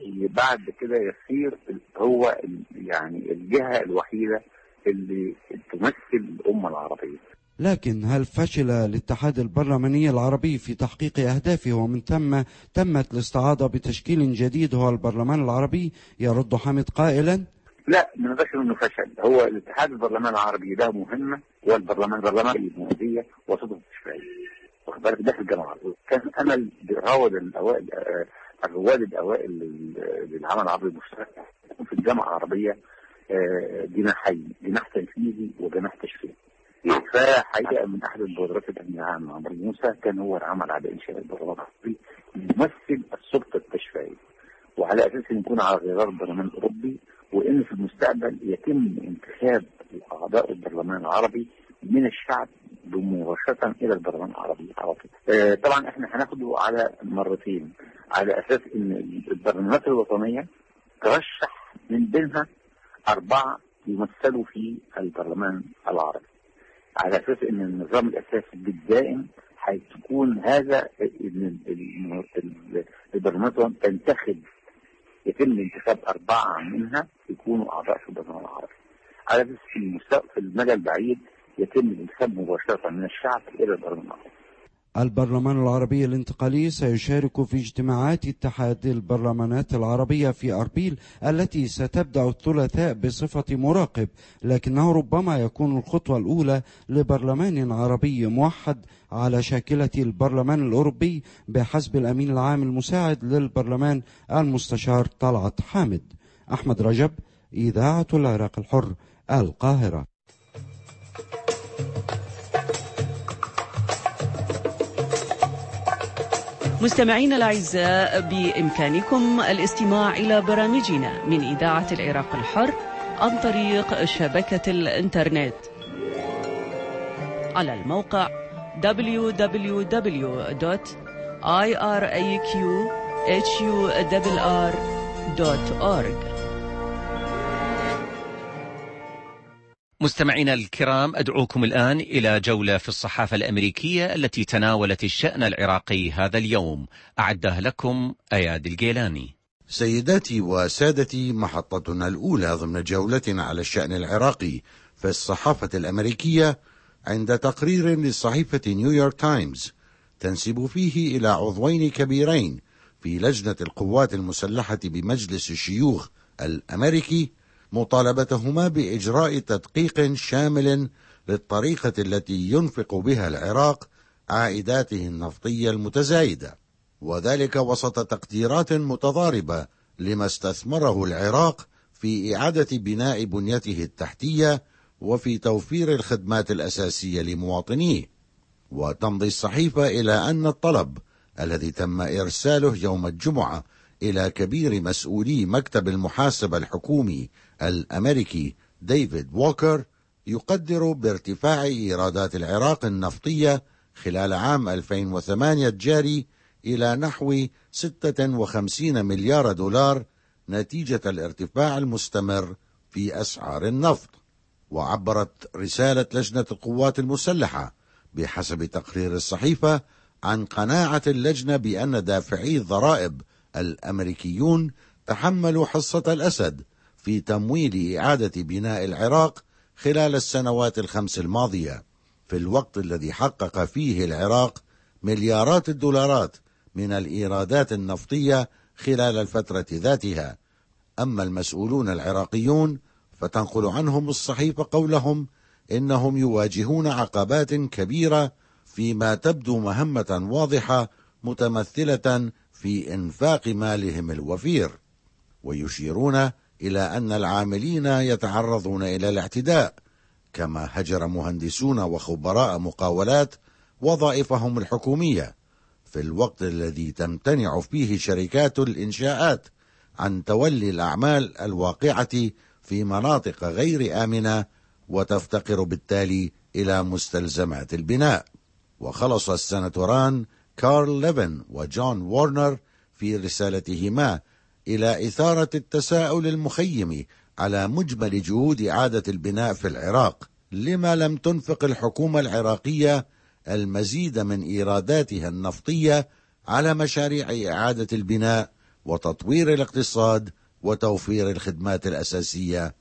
بعد كده يصير هو يعني الجهة الوحيدة اللي تمثل الأمة العربية. لكن هل فشل الاتحاد البرلماني العربي في تحقيق أهدافه ومن ثم تمت الاستعاضة بتشكيل جديد هو البرلمان العربي؟ يرد حامد قائلا: لا، ما نقدرش انه فشل. هو الاتحاد البرلمان العربي له مهمة، والبرلمان المؤدية وسطه التشريعية، واخد بالك، داخل الجامعة. كان امل بيراود الرواد الاوائل للعمل العربي المشترك في الجامعة العربية جناحين، جناح تنفيذي وجناح تشريعي. فحقيقة من أحد المبادرات الأمين العام عمرو موسى كان هو العمل على إنشاء البرلمان العربي يمثل السلطة التشريعية، وعلى أساس أن يكون على غرار البرلمان الأوروبي، وإن في المستقبل يتم انتخاب أعضاء البرلمان العربي من الشعب مباشرة إلى البرلمان العربي على طول. طبعا إحنا هناخده على مرتين، على أساس أن البرلمانات الوطنية ترشح من بينها 4 يمثلوا في البرلمان العربي، على اساس ان النظام الاساسي بالدائم حيكون هذا البرلمان تنتخب، يتم انتخاب 4 منها يكونوا اعضاء في البرلمان العربي، على اساس في المدى البعيد يتم الانتخاب مباشره من الشعب الى البرلمان العربي. البرلمان العربي الانتقالي سيشارك في اجتماعات اتحاد البرلمانات العربية في أربيل التي ستبدأ الثلاثاء بصفة مراقب، لكنه ربما يكون الخطوة الأولى لبرلمان عربي موحد على شاكلة البرلمان الأوروبي بحسب الأمين العام المساعد للبرلمان المستشار طلعت حامد. أحمد رجب، إذاعة العراق الحر، القاهرة. مستمعينا الأعزاء، بإمكانكم الاستماع إلى برامجنا من إذاعة العراق الحر عن طريق شبكة الإنترنت على الموقع www.iraqhurr.org. مستمعينا الكرام، أدعوكم الآن إلى جولة في الصحافة الأمريكية التي تناولت الشأن العراقي هذا اليوم. أعدها لكم أياد الجيلاني. سيداتي وسادتي، محطتنا الأولى ضمن جولتنا على الشأن العراقي في الصحافة الأمريكية عند تقرير لصحيفة نيويورك تايمز تنسب فيه إلى عضوين كبيرين في لجنة القوات المسلحة بمجلس الشيوخ الأمريكي مطالبتهما بإجراء تدقيق شامل للطريقة التي ينفق بها العراق عائداته النفطية المتزايدة، وذلك وسط تقديرات متضاربة لما استثمره العراق في إعادة بناء بنيته التحتية وفي توفير الخدمات الأساسية لمواطنيه. وتمضي الصحيفة إلى أن الطلب الذي تم إرساله يوم الجمعة إلى كبير مسؤولي مكتب المحاسبة الحكومي الأمريكي ديفيد ووكر يقدر بارتفاع إيرادات العراق النفطية خلال عام 2008 الجاري إلى نحو 56 مليار دولار نتيجة الارتفاع المستمر في أسعار النفط. وعبرت رسالة لجنة القوات المسلحة بحسب تقرير الصحيفة عن قناعة اللجنة بأن دافعي الضرائب الأمريكيون تحملوا حصة الأسد في تمويل إعادة بناء العراق خلال السنوات ال5 الماضية، في الوقت الذي حقق فيه العراق مليارات الدولارات من الإيرادات النفطية خلال الفترة ذاتها. أما المسؤولون العراقيون فتنقل عنهم الصحيفة قولهم إنهم يواجهون عقبات كبيرة فيما تبدو مهمة واضحة متمثلة في إنفاق مالهم الوفير، ويشيرون إلى أن العاملين يتعرضون إلى الاعتداء، كما هجر مهندسون وخبراء مقاولات وظائفهم الحكومية في الوقت الذي تمتنع فيه شركات الإنشاءات عن تولي الأعمال الواقعة في مناطق غير آمنة وتفتقر بالتالي إلى مستلزمات البناء. وخلص السناتوران كارل ليفن وجون وارنر في رسالتهما إلى إثارة التساؤل المخيم على مجمل جهود إعادة البناء في العراق، لما لم تنفق الحكومة العراقية المزيد من إيراداتها النفطية على مشاريع إعادة البناء وتطوير الاقتصاد وتوفير الخدمات الأساسية.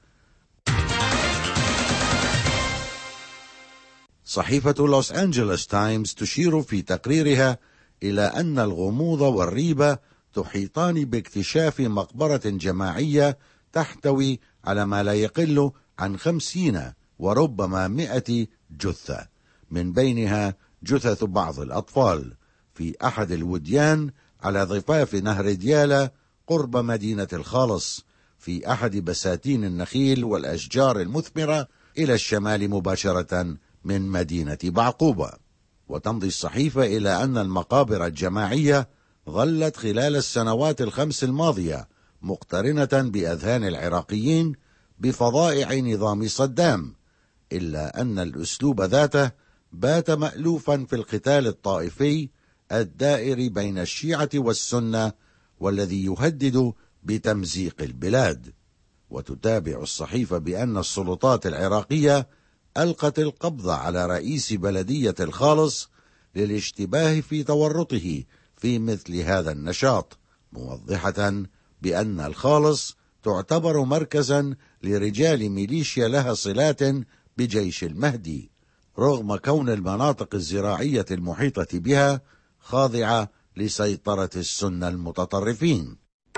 صحيفة لوس أنجلوس تايمز تشير في تقريرها إلى أن الغموض والريبة تحيطان باكتشاف مقبرة جماعية تحتوي على ما لا يقل عن 50 وربما 100 جثة، من بينها جثث بعض الأطفال في أحد الوديان على ضفاف نهر ديالى قرب مدينة الخالص، في أحد بساتين النخيل والأشجار المثمرة إلى الشمال مباشرة من مدينة بعقوبة. وتمضي الصحيفة إلى أن المقابر الجماعية ظلت خلال السنوات ال5 الماضية مقترنة بأذهان العراقيين بفظائع نظام صدام، إلا أن الأسلوب ذاته بات مألوفا في القتال الطائفي الدائر بين الشيعة والسنة، والذي يهدد بتمزيق البلاد. وتتابع الصحيفة بأن السلطات العراقية ألقت القبض على رئيس بلدية الخالص للاشتباه في تورطه في مثل هذا النشاط، موضحة بأن الخالص تعتبر مركزا لرجال ميليشيا لها صلات بجيش المهدي، رغم كون المناطق الزراعية المحيطة بها خاضعة لسيطرة السنة المتطرفين.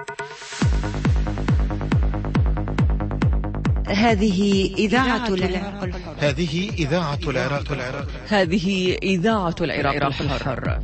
هذه إذاعة العراق الحر. هذه إذاعة العراق الحر. هذه إذاعة العراق الحر.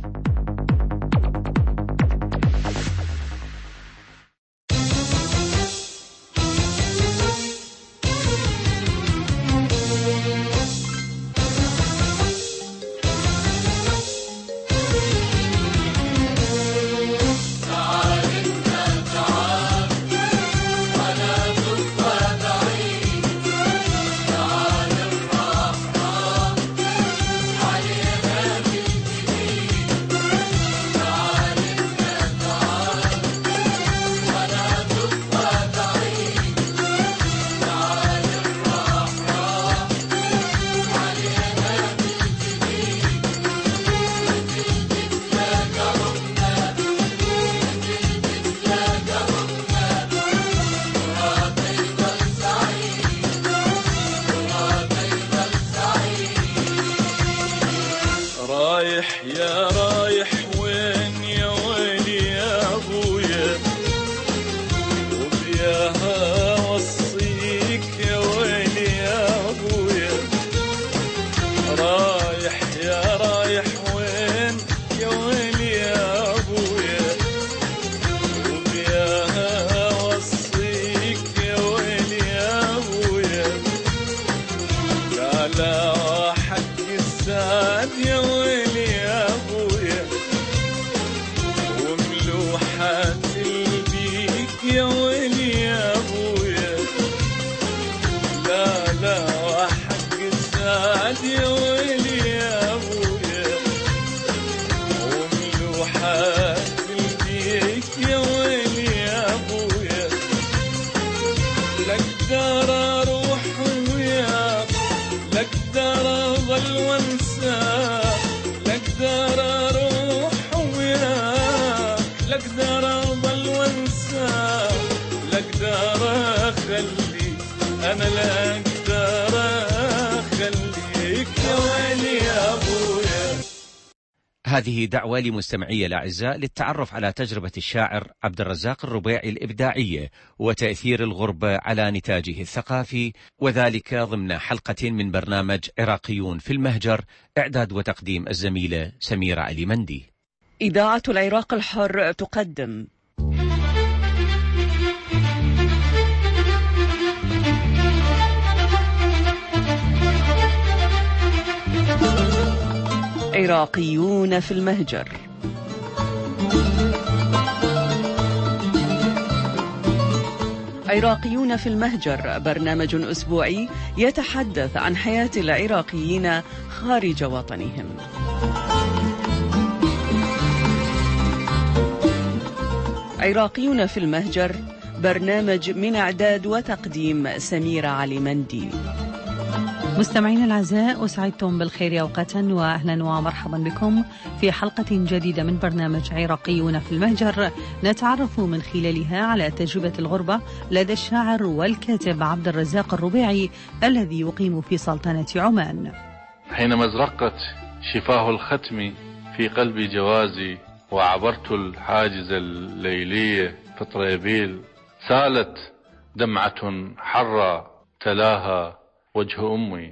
هذه دعوة لمستمعي الأعزاء للتعرف على تجربة الشاعر عبد الرزاق الربيعي الإبداعية وتأثير الغربة على نتاجه الثقافي، وذلك ضمن حلقة من برنامج عراقيون في المهجر، إعداد وتقديم الزميلة سميرة علي مندي. إذاعة العراق الحر تقدم عراقيون في المهجر. عراقيون في المهجر برنامج أسبوعي يتحدث عن حياة العراقيين خارج وطنهم. عراقيون في المهجر برنامج من إعداد وتقديم سميرة علي مندي. مستمعينا الأعزاء، أسعدتم بالخير أوقاتا وأهلا ومرحبا بكم في حلقة جديدة من برنامج عراقيون في المهجر، نتعرف من خلالها على تجربة الغربة لدى الشاعر والكاتب عبد الرزاق الربيعي الذي يقيم في سلطنة عمان. حينما ازرقت شفاه الختم في قلب جوازي وعبرت الحاجز الليلية في طريبيل، سالت دمعة حرة تلاها وجه أمي.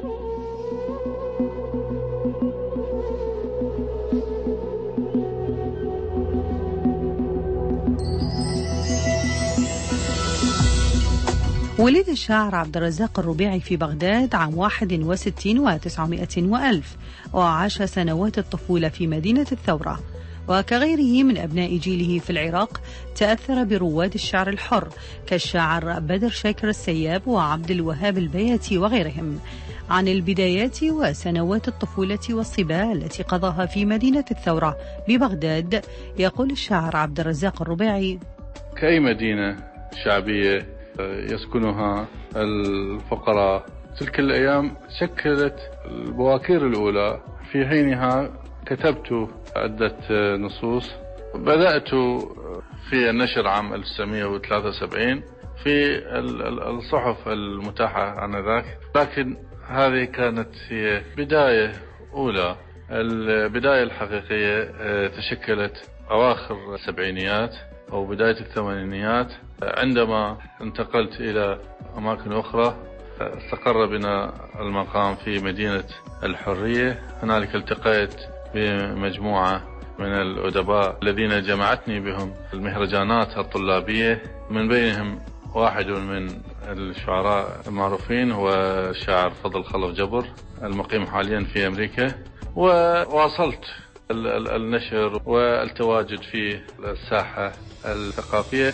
ولد الشاعر عبد الرزاق الربيعي في بغداد عام 61 و900 وألف، وعاش سنوات الطفولة في مدينة الثورة. وكغيره من أبناء جيله في العراق تأثر برواد الشعر الحر كالشاعر بدر شاكر السياب وعبد الوهاب البياتي وغيرهم. عن البدايات وسنوات الطفولة والصبا التي قضاها في مدينة الثورة ببغداد يقول الشاعر عبد الرزاق الربيعي: كأي مدينة شعبية يسكنها الفقراء، تلك الأيام شكلت البواكير الأولى. في حينها كتبت عدة نصوص، بدأت في النشر عام 1973 في الصحف المتاحة آنذاك، لكن هذه كانت هي بداية أولى. البداية الحقيقية تشكلت أواخر السبعينيات أو بداية الثمانينيات، عندما انتقلت إلى أماكن أخرى. استقر بنا المقام في مدينة الحرية. هنالك التقيت بمجموعة من الأدباء الذين جمعتني بهم المهرجانات الطلابية، من بينهم واحد من الشعراء المعروفين هو الشاعر فضل خلف جبر المقيم حاليا في أمريكا. وواصلت النشر والتواجد في الساحة الثقافية.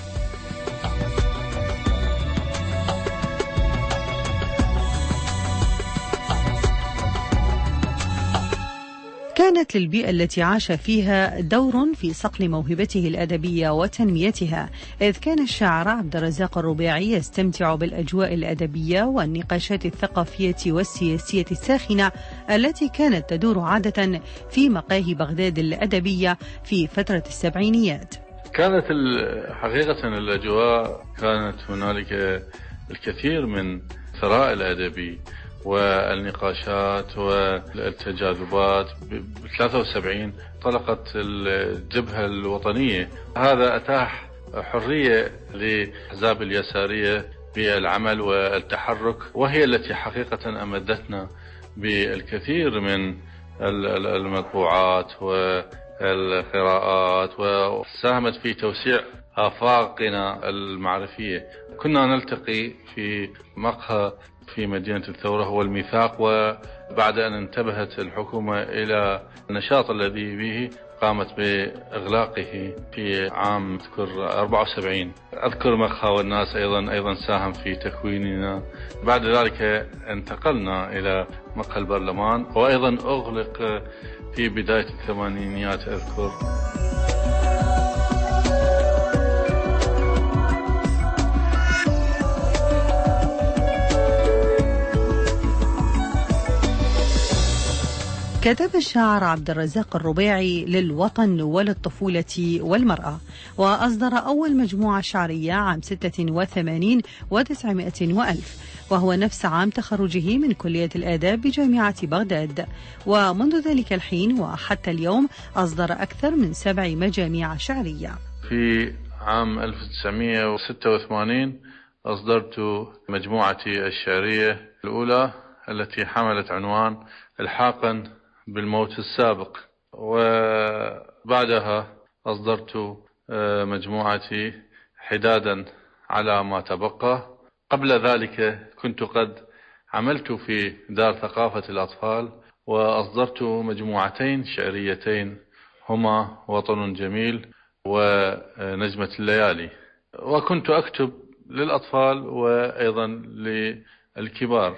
كانت للبيئة التي عاش فيها دور في صقل موهبته الأدبية وتنميتها، إذ كان الشاعر عبد الرزاق الربيعي يستمتع بالأجواء الأدبية والنقاشات الثقافية والسياسية الساخنة التي كانت تدور عادة في مقاهي بغداد الأدبية في فترة السبعينيات. كانت حقيقة الأجواء، كانت هنالك الكثير من ثراء الأدبي والنقاشات والتجاذبات. ب 73 طلقت الجبهة الوطنية، هذا أتاح حرية لأحزاب اليسارية بالعمل والتحرك، وهي التي حقيقة أمدتنا بالكثير من المطبوعات والقراءات وساهمت في توسيع آفاقنا المعرفية. كنا نلتقي في مقهى في مدينة الثورة هو الميثاق، وبعد أن انتبهت الحكومة إلى النشاط الذي به قامت بإغلاقه في عام 74. أذكر مقهى والناس أيضا ساهم في تكويننا. بعد ذلك انتقلنا إلى مقهى البرلمان، وأيضا أغلق في بداية الثمانينيات أذكر. كتب الشاعر عبد الرزاق الربيعي للوطن وللطفولة والمرأة، وأصدر أول مجموعة شعرية عام 86 و900 وألف، وهو نفس عام تخرجه من كلية الآداب بجامعة بغداد. ومنذ ذلك الحين وحتى اليوم أصدر أكثر من 7 مجاميع شعرية. في عام 1986 أصدرت مجموعتي الشعرية الأولى التي حملت عنوان الحاقا بالموت السابق، وبعدها أصدرت مجموعتي حدادا على ما تبقى. قبل ذلك كنت قد عملت في دار ثقافة الأطفال، وأصدرت مجموعتين شعريتين هما وطن جميل ونجمة الليالي، وكنت أكتب للأطفال وأيضا للكبار.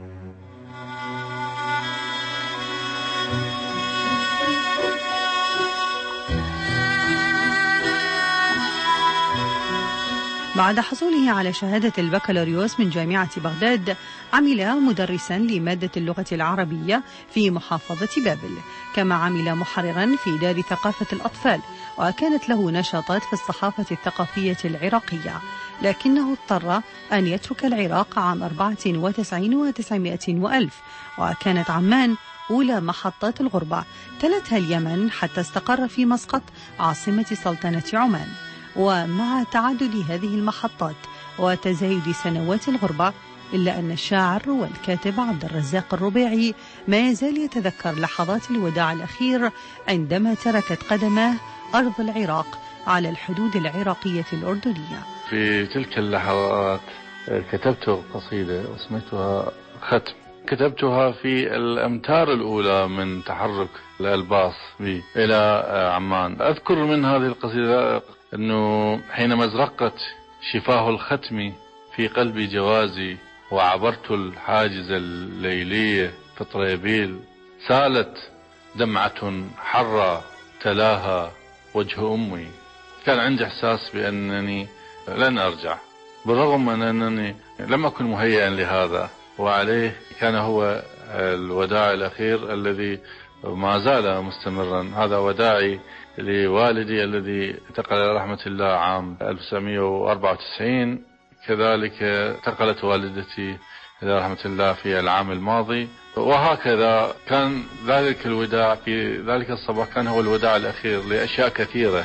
بعد حصوله على شهادة البكالوريوس من جامعة بغداد، عمل مدرسا لمادة اللغة العربية في محافظة بابل، كما عمل محررا في دار ثقافة الأطفال، وكانت له نشاطات في الصحافة الثقافية العراقية، لكنه اضطر أن يترك العراق عام 94 و900 وألف، وكانت عمان أولى محطات الغربة، تلتها اليمن حتى استقر في مسقط عاصمة سلطنة عمان. ومع تعدد هذه المحطات وتزايد سنوات الغربة، إلا أن الشاعر والكاتب عبد الرزاق الربيعي ما يزال يتذكر لحظات الوداع الأخير عندما تركت قدماه أرض العراق على الحدود العراقية الأردنية. في تلك اللحظات كتبت قصيدة وسميتها ختم، كتبتها في الأمتار الأولى من تحرك الألباص بي إلى عمان. أذكر من هذه القصيدة أنه حينما ازرقت شفاه الختم في قلبي جوازي، وعبرت الحاجز الليلية في طريبيل، سالت دمعة حرة تلاها وجه أمي، كان عندي إحساس بأنني لن أرجع، بالرغم من أنني لم أكن مهيئا لهذا. وعليه كان هو الوداع الأخير الذي ما زال مستمرا. هذا وداعي لوالدي الذي انتقل إلى رحمة الله عام 1994. كذلك انتقلت والدتي إلى رحمة الله في العام الماضي، وهكذا كان ذلك الوداع في ذلك الصباح كان هو الوداع الأخير لأشياء كثيرة.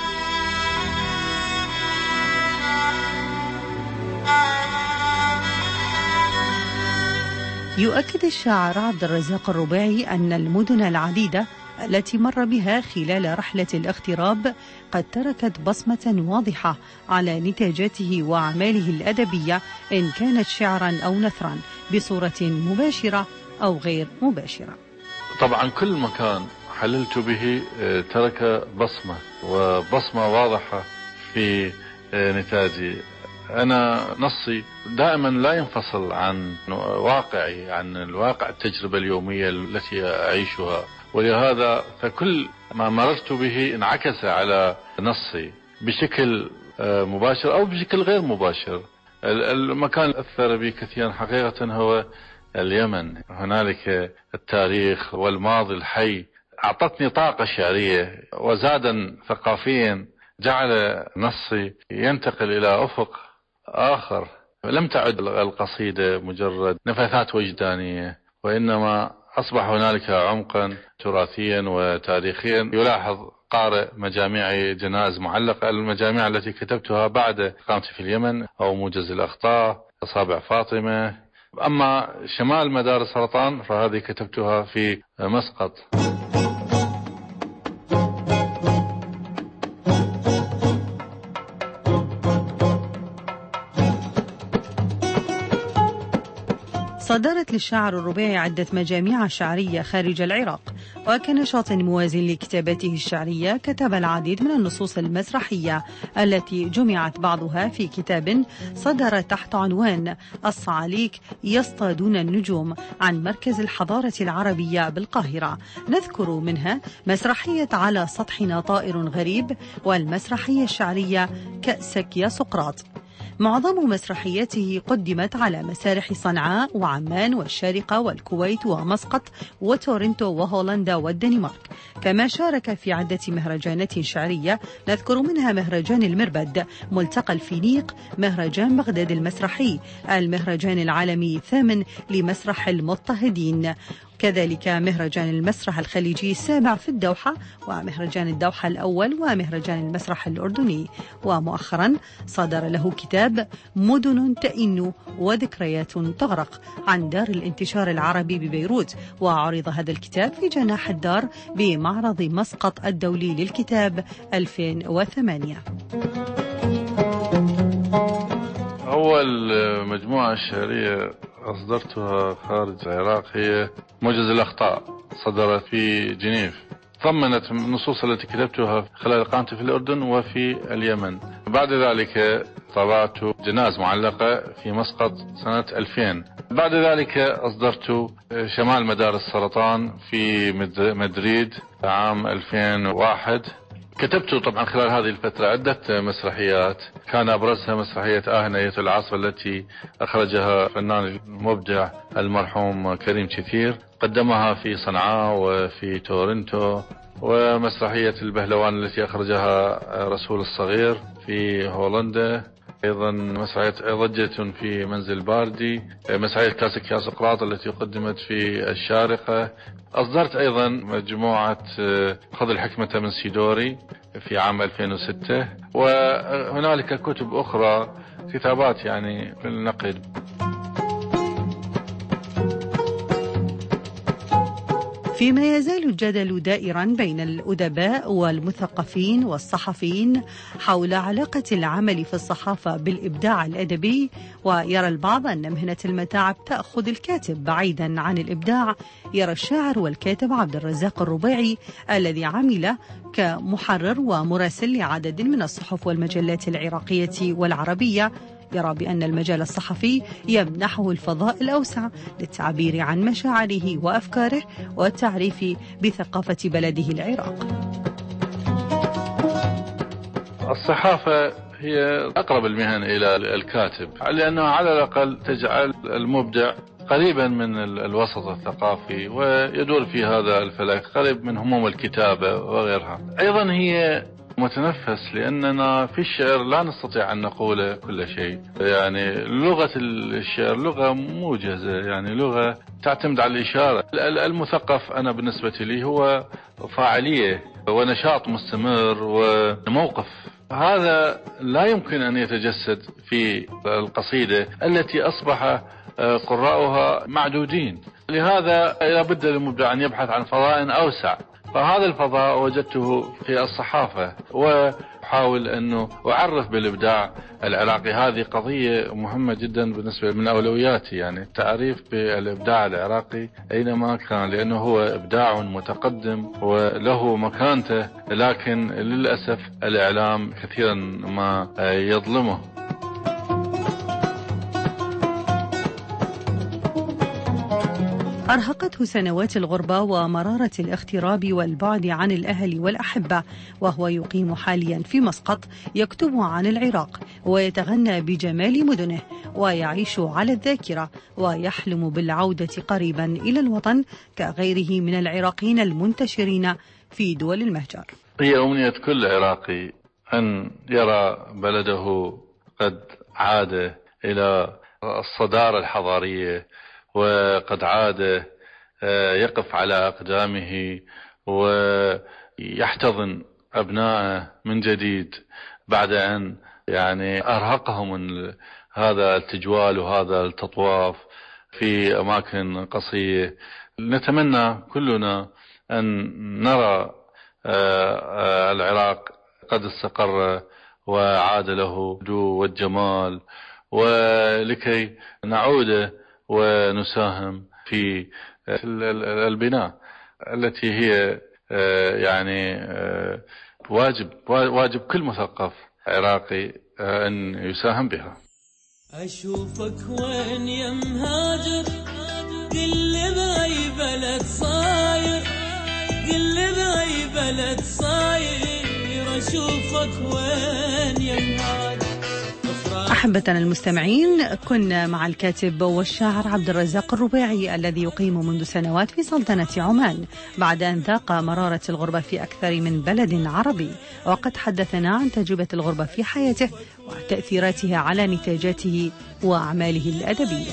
يؤكد الشاعر عبد الرزاق الربيعي أن المدن العديدة التي مر بها خلال رحلة الاغتراب قد تركت بصمة واضحة على نتاجاته وأعماله الأدبية، إن كانت شعرا أو نثرا، بصورة مباشرة أو غير مباشرة. طبعا كل مكان حللت به ترك بصمة، وبصمة واضحة في نتاجي. أنا نصي دائما لا ينفصل عن واقعي، عن الواقع، التجربة اليومية التي أعيشها، ولهذا فكل ما مررت به انعكس على نصي بشكل مباشر أو بشكل غير مباشر. المكان أثر بي كثيرا حقيقة هو اليمن. هنالك التاريخ والماضي الحي أعطتني طاقة شعرية وزادا ثقافيا، جعل نصي ينتقل إلى أفق آخر. لم تعد القصيدة مجرد نفثات وجدانية، وإنما أصبح هنالك عمقا تراثيا وتاريخيا. يلاحظ قارئ مجاميع جنائز معلقة، المجاميع التي كتبتها بعد إقامتي في اليمن، أو موجز الأخطاء، أصابع فاطمة. أما شمال مدار السرطان فهذه كتبتها في مسقط. صدرت للشاعر الربيعي عدة مجاميع شعرية خارج العراق، وكنشاط موازٍ لكتاباته الشعرية كتب العديد من النصوص المسرحية التي جمعت بعضها في كتاب صدر تحت عنوان الصعاليك يصطادون النجوم عن مركز الحضارة العربية بالقاهرة. نذكر منها مسرحية على سطحنا طائر غريب، والمسرحية الشعرية كأسك يا سقراط. معظم مسرحياته قدمت على مسارح صنعاء وعمان والشارقة والكويت ومسقط وتورنتو وهولندا والدنمارك، كما شارك في عدة مهرجانات شعرية، نذكر منها مهرجان المربد، ملتقى الفينيق، مهرجان بغداد المسرحي، المهرجان العالمي الثامن لمسرح المضطهدين، كذلك مهرجان المسرح الخليجي السابع في الدوحة، ومهرجان الدوحة الأول، ومهرجان المسرح الأردني. ومؤخرا صدر له كتاب مدن تئن وذكريات تغرق عن دار الانتشار العربي ببيروت، وعرض هذا الكتاب في جناح الدار بمعرض مسقط الدولي للكتاب 2008. أول مجموعة شعرية أصدرتها خارج العراق هي موجز الأخطاء، صدرت في جنيف، ضمنت النصوص التي كتبتها خلال إقامتي في الأردن وفي اليمن. بعد ذلك طبعت جنائز معلقة في مسقط سنة 2000. بعد ذلك أصدرت شمال مدار السرطان في مدريد عام 2001. كتبت طبعا خلال هذه الفترة عدة مسرحيات، كان أبرزها مسرحية آهنية العاصفة التي أخرجها الفنان المبدع المرحوم كريم كثير، قدمها في صنعاء وفي تورنتو، ومسرحية البهلوان التي أخرجها رسول الصغير في هولندا، أيضا مسرحية ضجة في منزل باردي، مسرحية كاسك يا سقراط التي قدمت في الشارقة. أصدرت أيضا مجموعة خذ الحكمة من سيدوري في عام 2006، وهنالك كتب أخرى، كتابات يعني في النقد. فيما يزال الجدل دائرا بين الأدباء والمثقفين والصحفيين حول علاقة العمل في الصحافة بالإبداع الأدبي، ويرى البعض أن مهنة المتاعب تأخذ الكاتب بعيدا عن الإبداع. يرى الشاعر والكاتب عبد الرزاق الربيعي الذي عمل كمحرر ومراسل لعدد من الصحف والمجلات العراقية والعربية، يرى بأن المجال الصحفي يمنحه الفضاء الأوسع للتعبير عن مشاعره وأفكاره والتعريف بثقافة بلده العراق. الصحافة هي أقرب المهن إلى الكاتب، لأنها على الأقل تجعل المبدع قريبا من الوسط الثقافي ويدور في هذا الفلك، قريب من هموم الكتابة وغيرها. أيضا هي متنفس، لأننا في الشعر لا نستطيع أن نقول كل شيء. يعني لغة الشعر لغة موجزة، يعني لغة تعتمد على الإشارة. المثقف أنا بالنسبة لي هو فاعلية ونشاط مستمر وموقف، هذا لا يمكن أن يتجسد في القصيدة التي أصبح قراؤها معدودين. لهذا لابد للمبدع أن يبحث عن فضاء أوسع، فهذا الفضاء وجدته في الصحافة، وأحاول أنه أعرف بالإبداع العراقي. هذه قضية مهمة جدا بالنسبة من أولوياتي، يعني التعريف بالإبداع العراقي أينما كان، لأنه هو إبداع متقدم وله مكانته، لكن للأسف الإعلام كثيرا ما يظلمه. أرهقته سنوات الغربة ومرارة الاغتراب والبعد عن الأهل والأحبة، وهو يقيم حاليا في مسقط، يكتب عن العراق ويتغنى بجمال مدنه ويعيش على الذاكرة، ويحلم بالعودة قريبا إلى الوطن كغيره من العراقيين المنتشرين في دول المهجر. هي أمنية كل عراقي أن يرى بلده قد عاد إلى الصدارة الحضارية، وقد عاد يقف على أقدامه ويحتضن أبنائه من جديد بعد أن يعني أرهقهم من هذا التجوال وهذا التطواف في أماكن قصية. نتمنى كلنا أن نرى العراق قد استقر وعاد له الهدوء والجمال، ولكي نعود ونساهم في البناء التي هي يعني واجب كل مثقف عراقي أن يساهم بها. أشوفك وين يا مهاجر، قل لي بأي بلد صاير، قل لي بأي بلد صاير، أشوفك وين يا مهاجر. أحبتنا المستمعين، كنا مع الكاتب والشاعر عبد الرزاق الربيعي الذي يقيم منذ سنوات في سلطنة عمان بعد أن ذاق مرارة الغربة في أكثر من بلد عربي، وقد حدثنا عن تجربة الغربة في حياته وتأثيراتها على نتاجاته وأعماله الأدبية.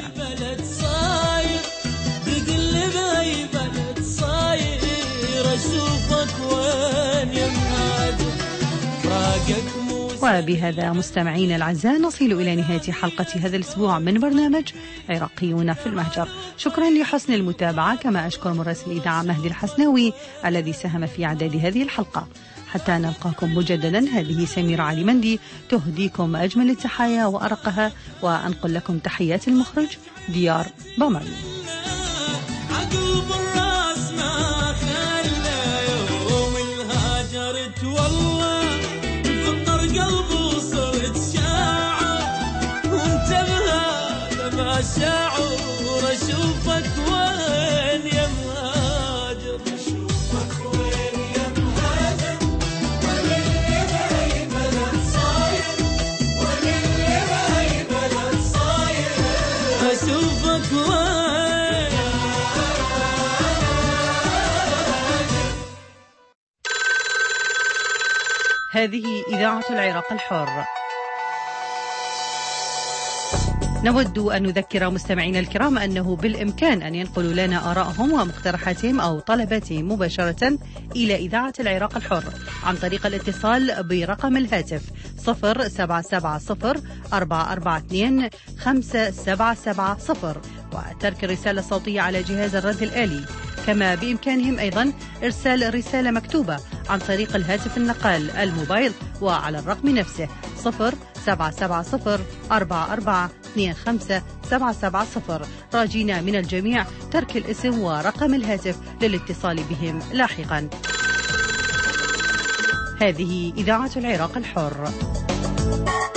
وبهذا مستمعينا الأعزاء نصل إلى نهاية حلقة هذا الأسبوع من برنامج عراقيون في المهجر. شكرا لحسن المتابعة، كما أشكر مراسل الإذاعة مهدي الحسناوي الذي ساهم في إعداد هذه الحلقة. حتى نلقاكم مجددا، هذه سميرة علي مندي تهديكم أجمل التحايا وأرقها، وأنقل لكم تحيات المخرج ديار بامري. شاعر أشوفك وين يا مهاجر، أشوفك وين يا مهاجر، وللي بأي بلد صاير، وللي بأي بلد صاير، أشوفك وين. هذه إذاعة العراق الحر. نود أن نذكر مستمعينا الكرام أنه بالإمكان أن ينقلوا لنا آراءهم ومقترحاتهم أو طلباتهم مباشرة إلى إذاعة العراق الحر عن طريق الاتصال برقم الهاتف 0770-442-577 وترك الرسالة الصوتية على جهاز الرد الآلي. كما بإمكانهم أيضا إرسال رسالة مكتوبة عن طريق الهاتف النقال الموبايل وعلى الرقم نفسه 0770-4425-770. راجينا من الجميع ترك الاسم ورقم الهاتف للاتصال بهم لاحقا. هذه إذاعة العراق الحر.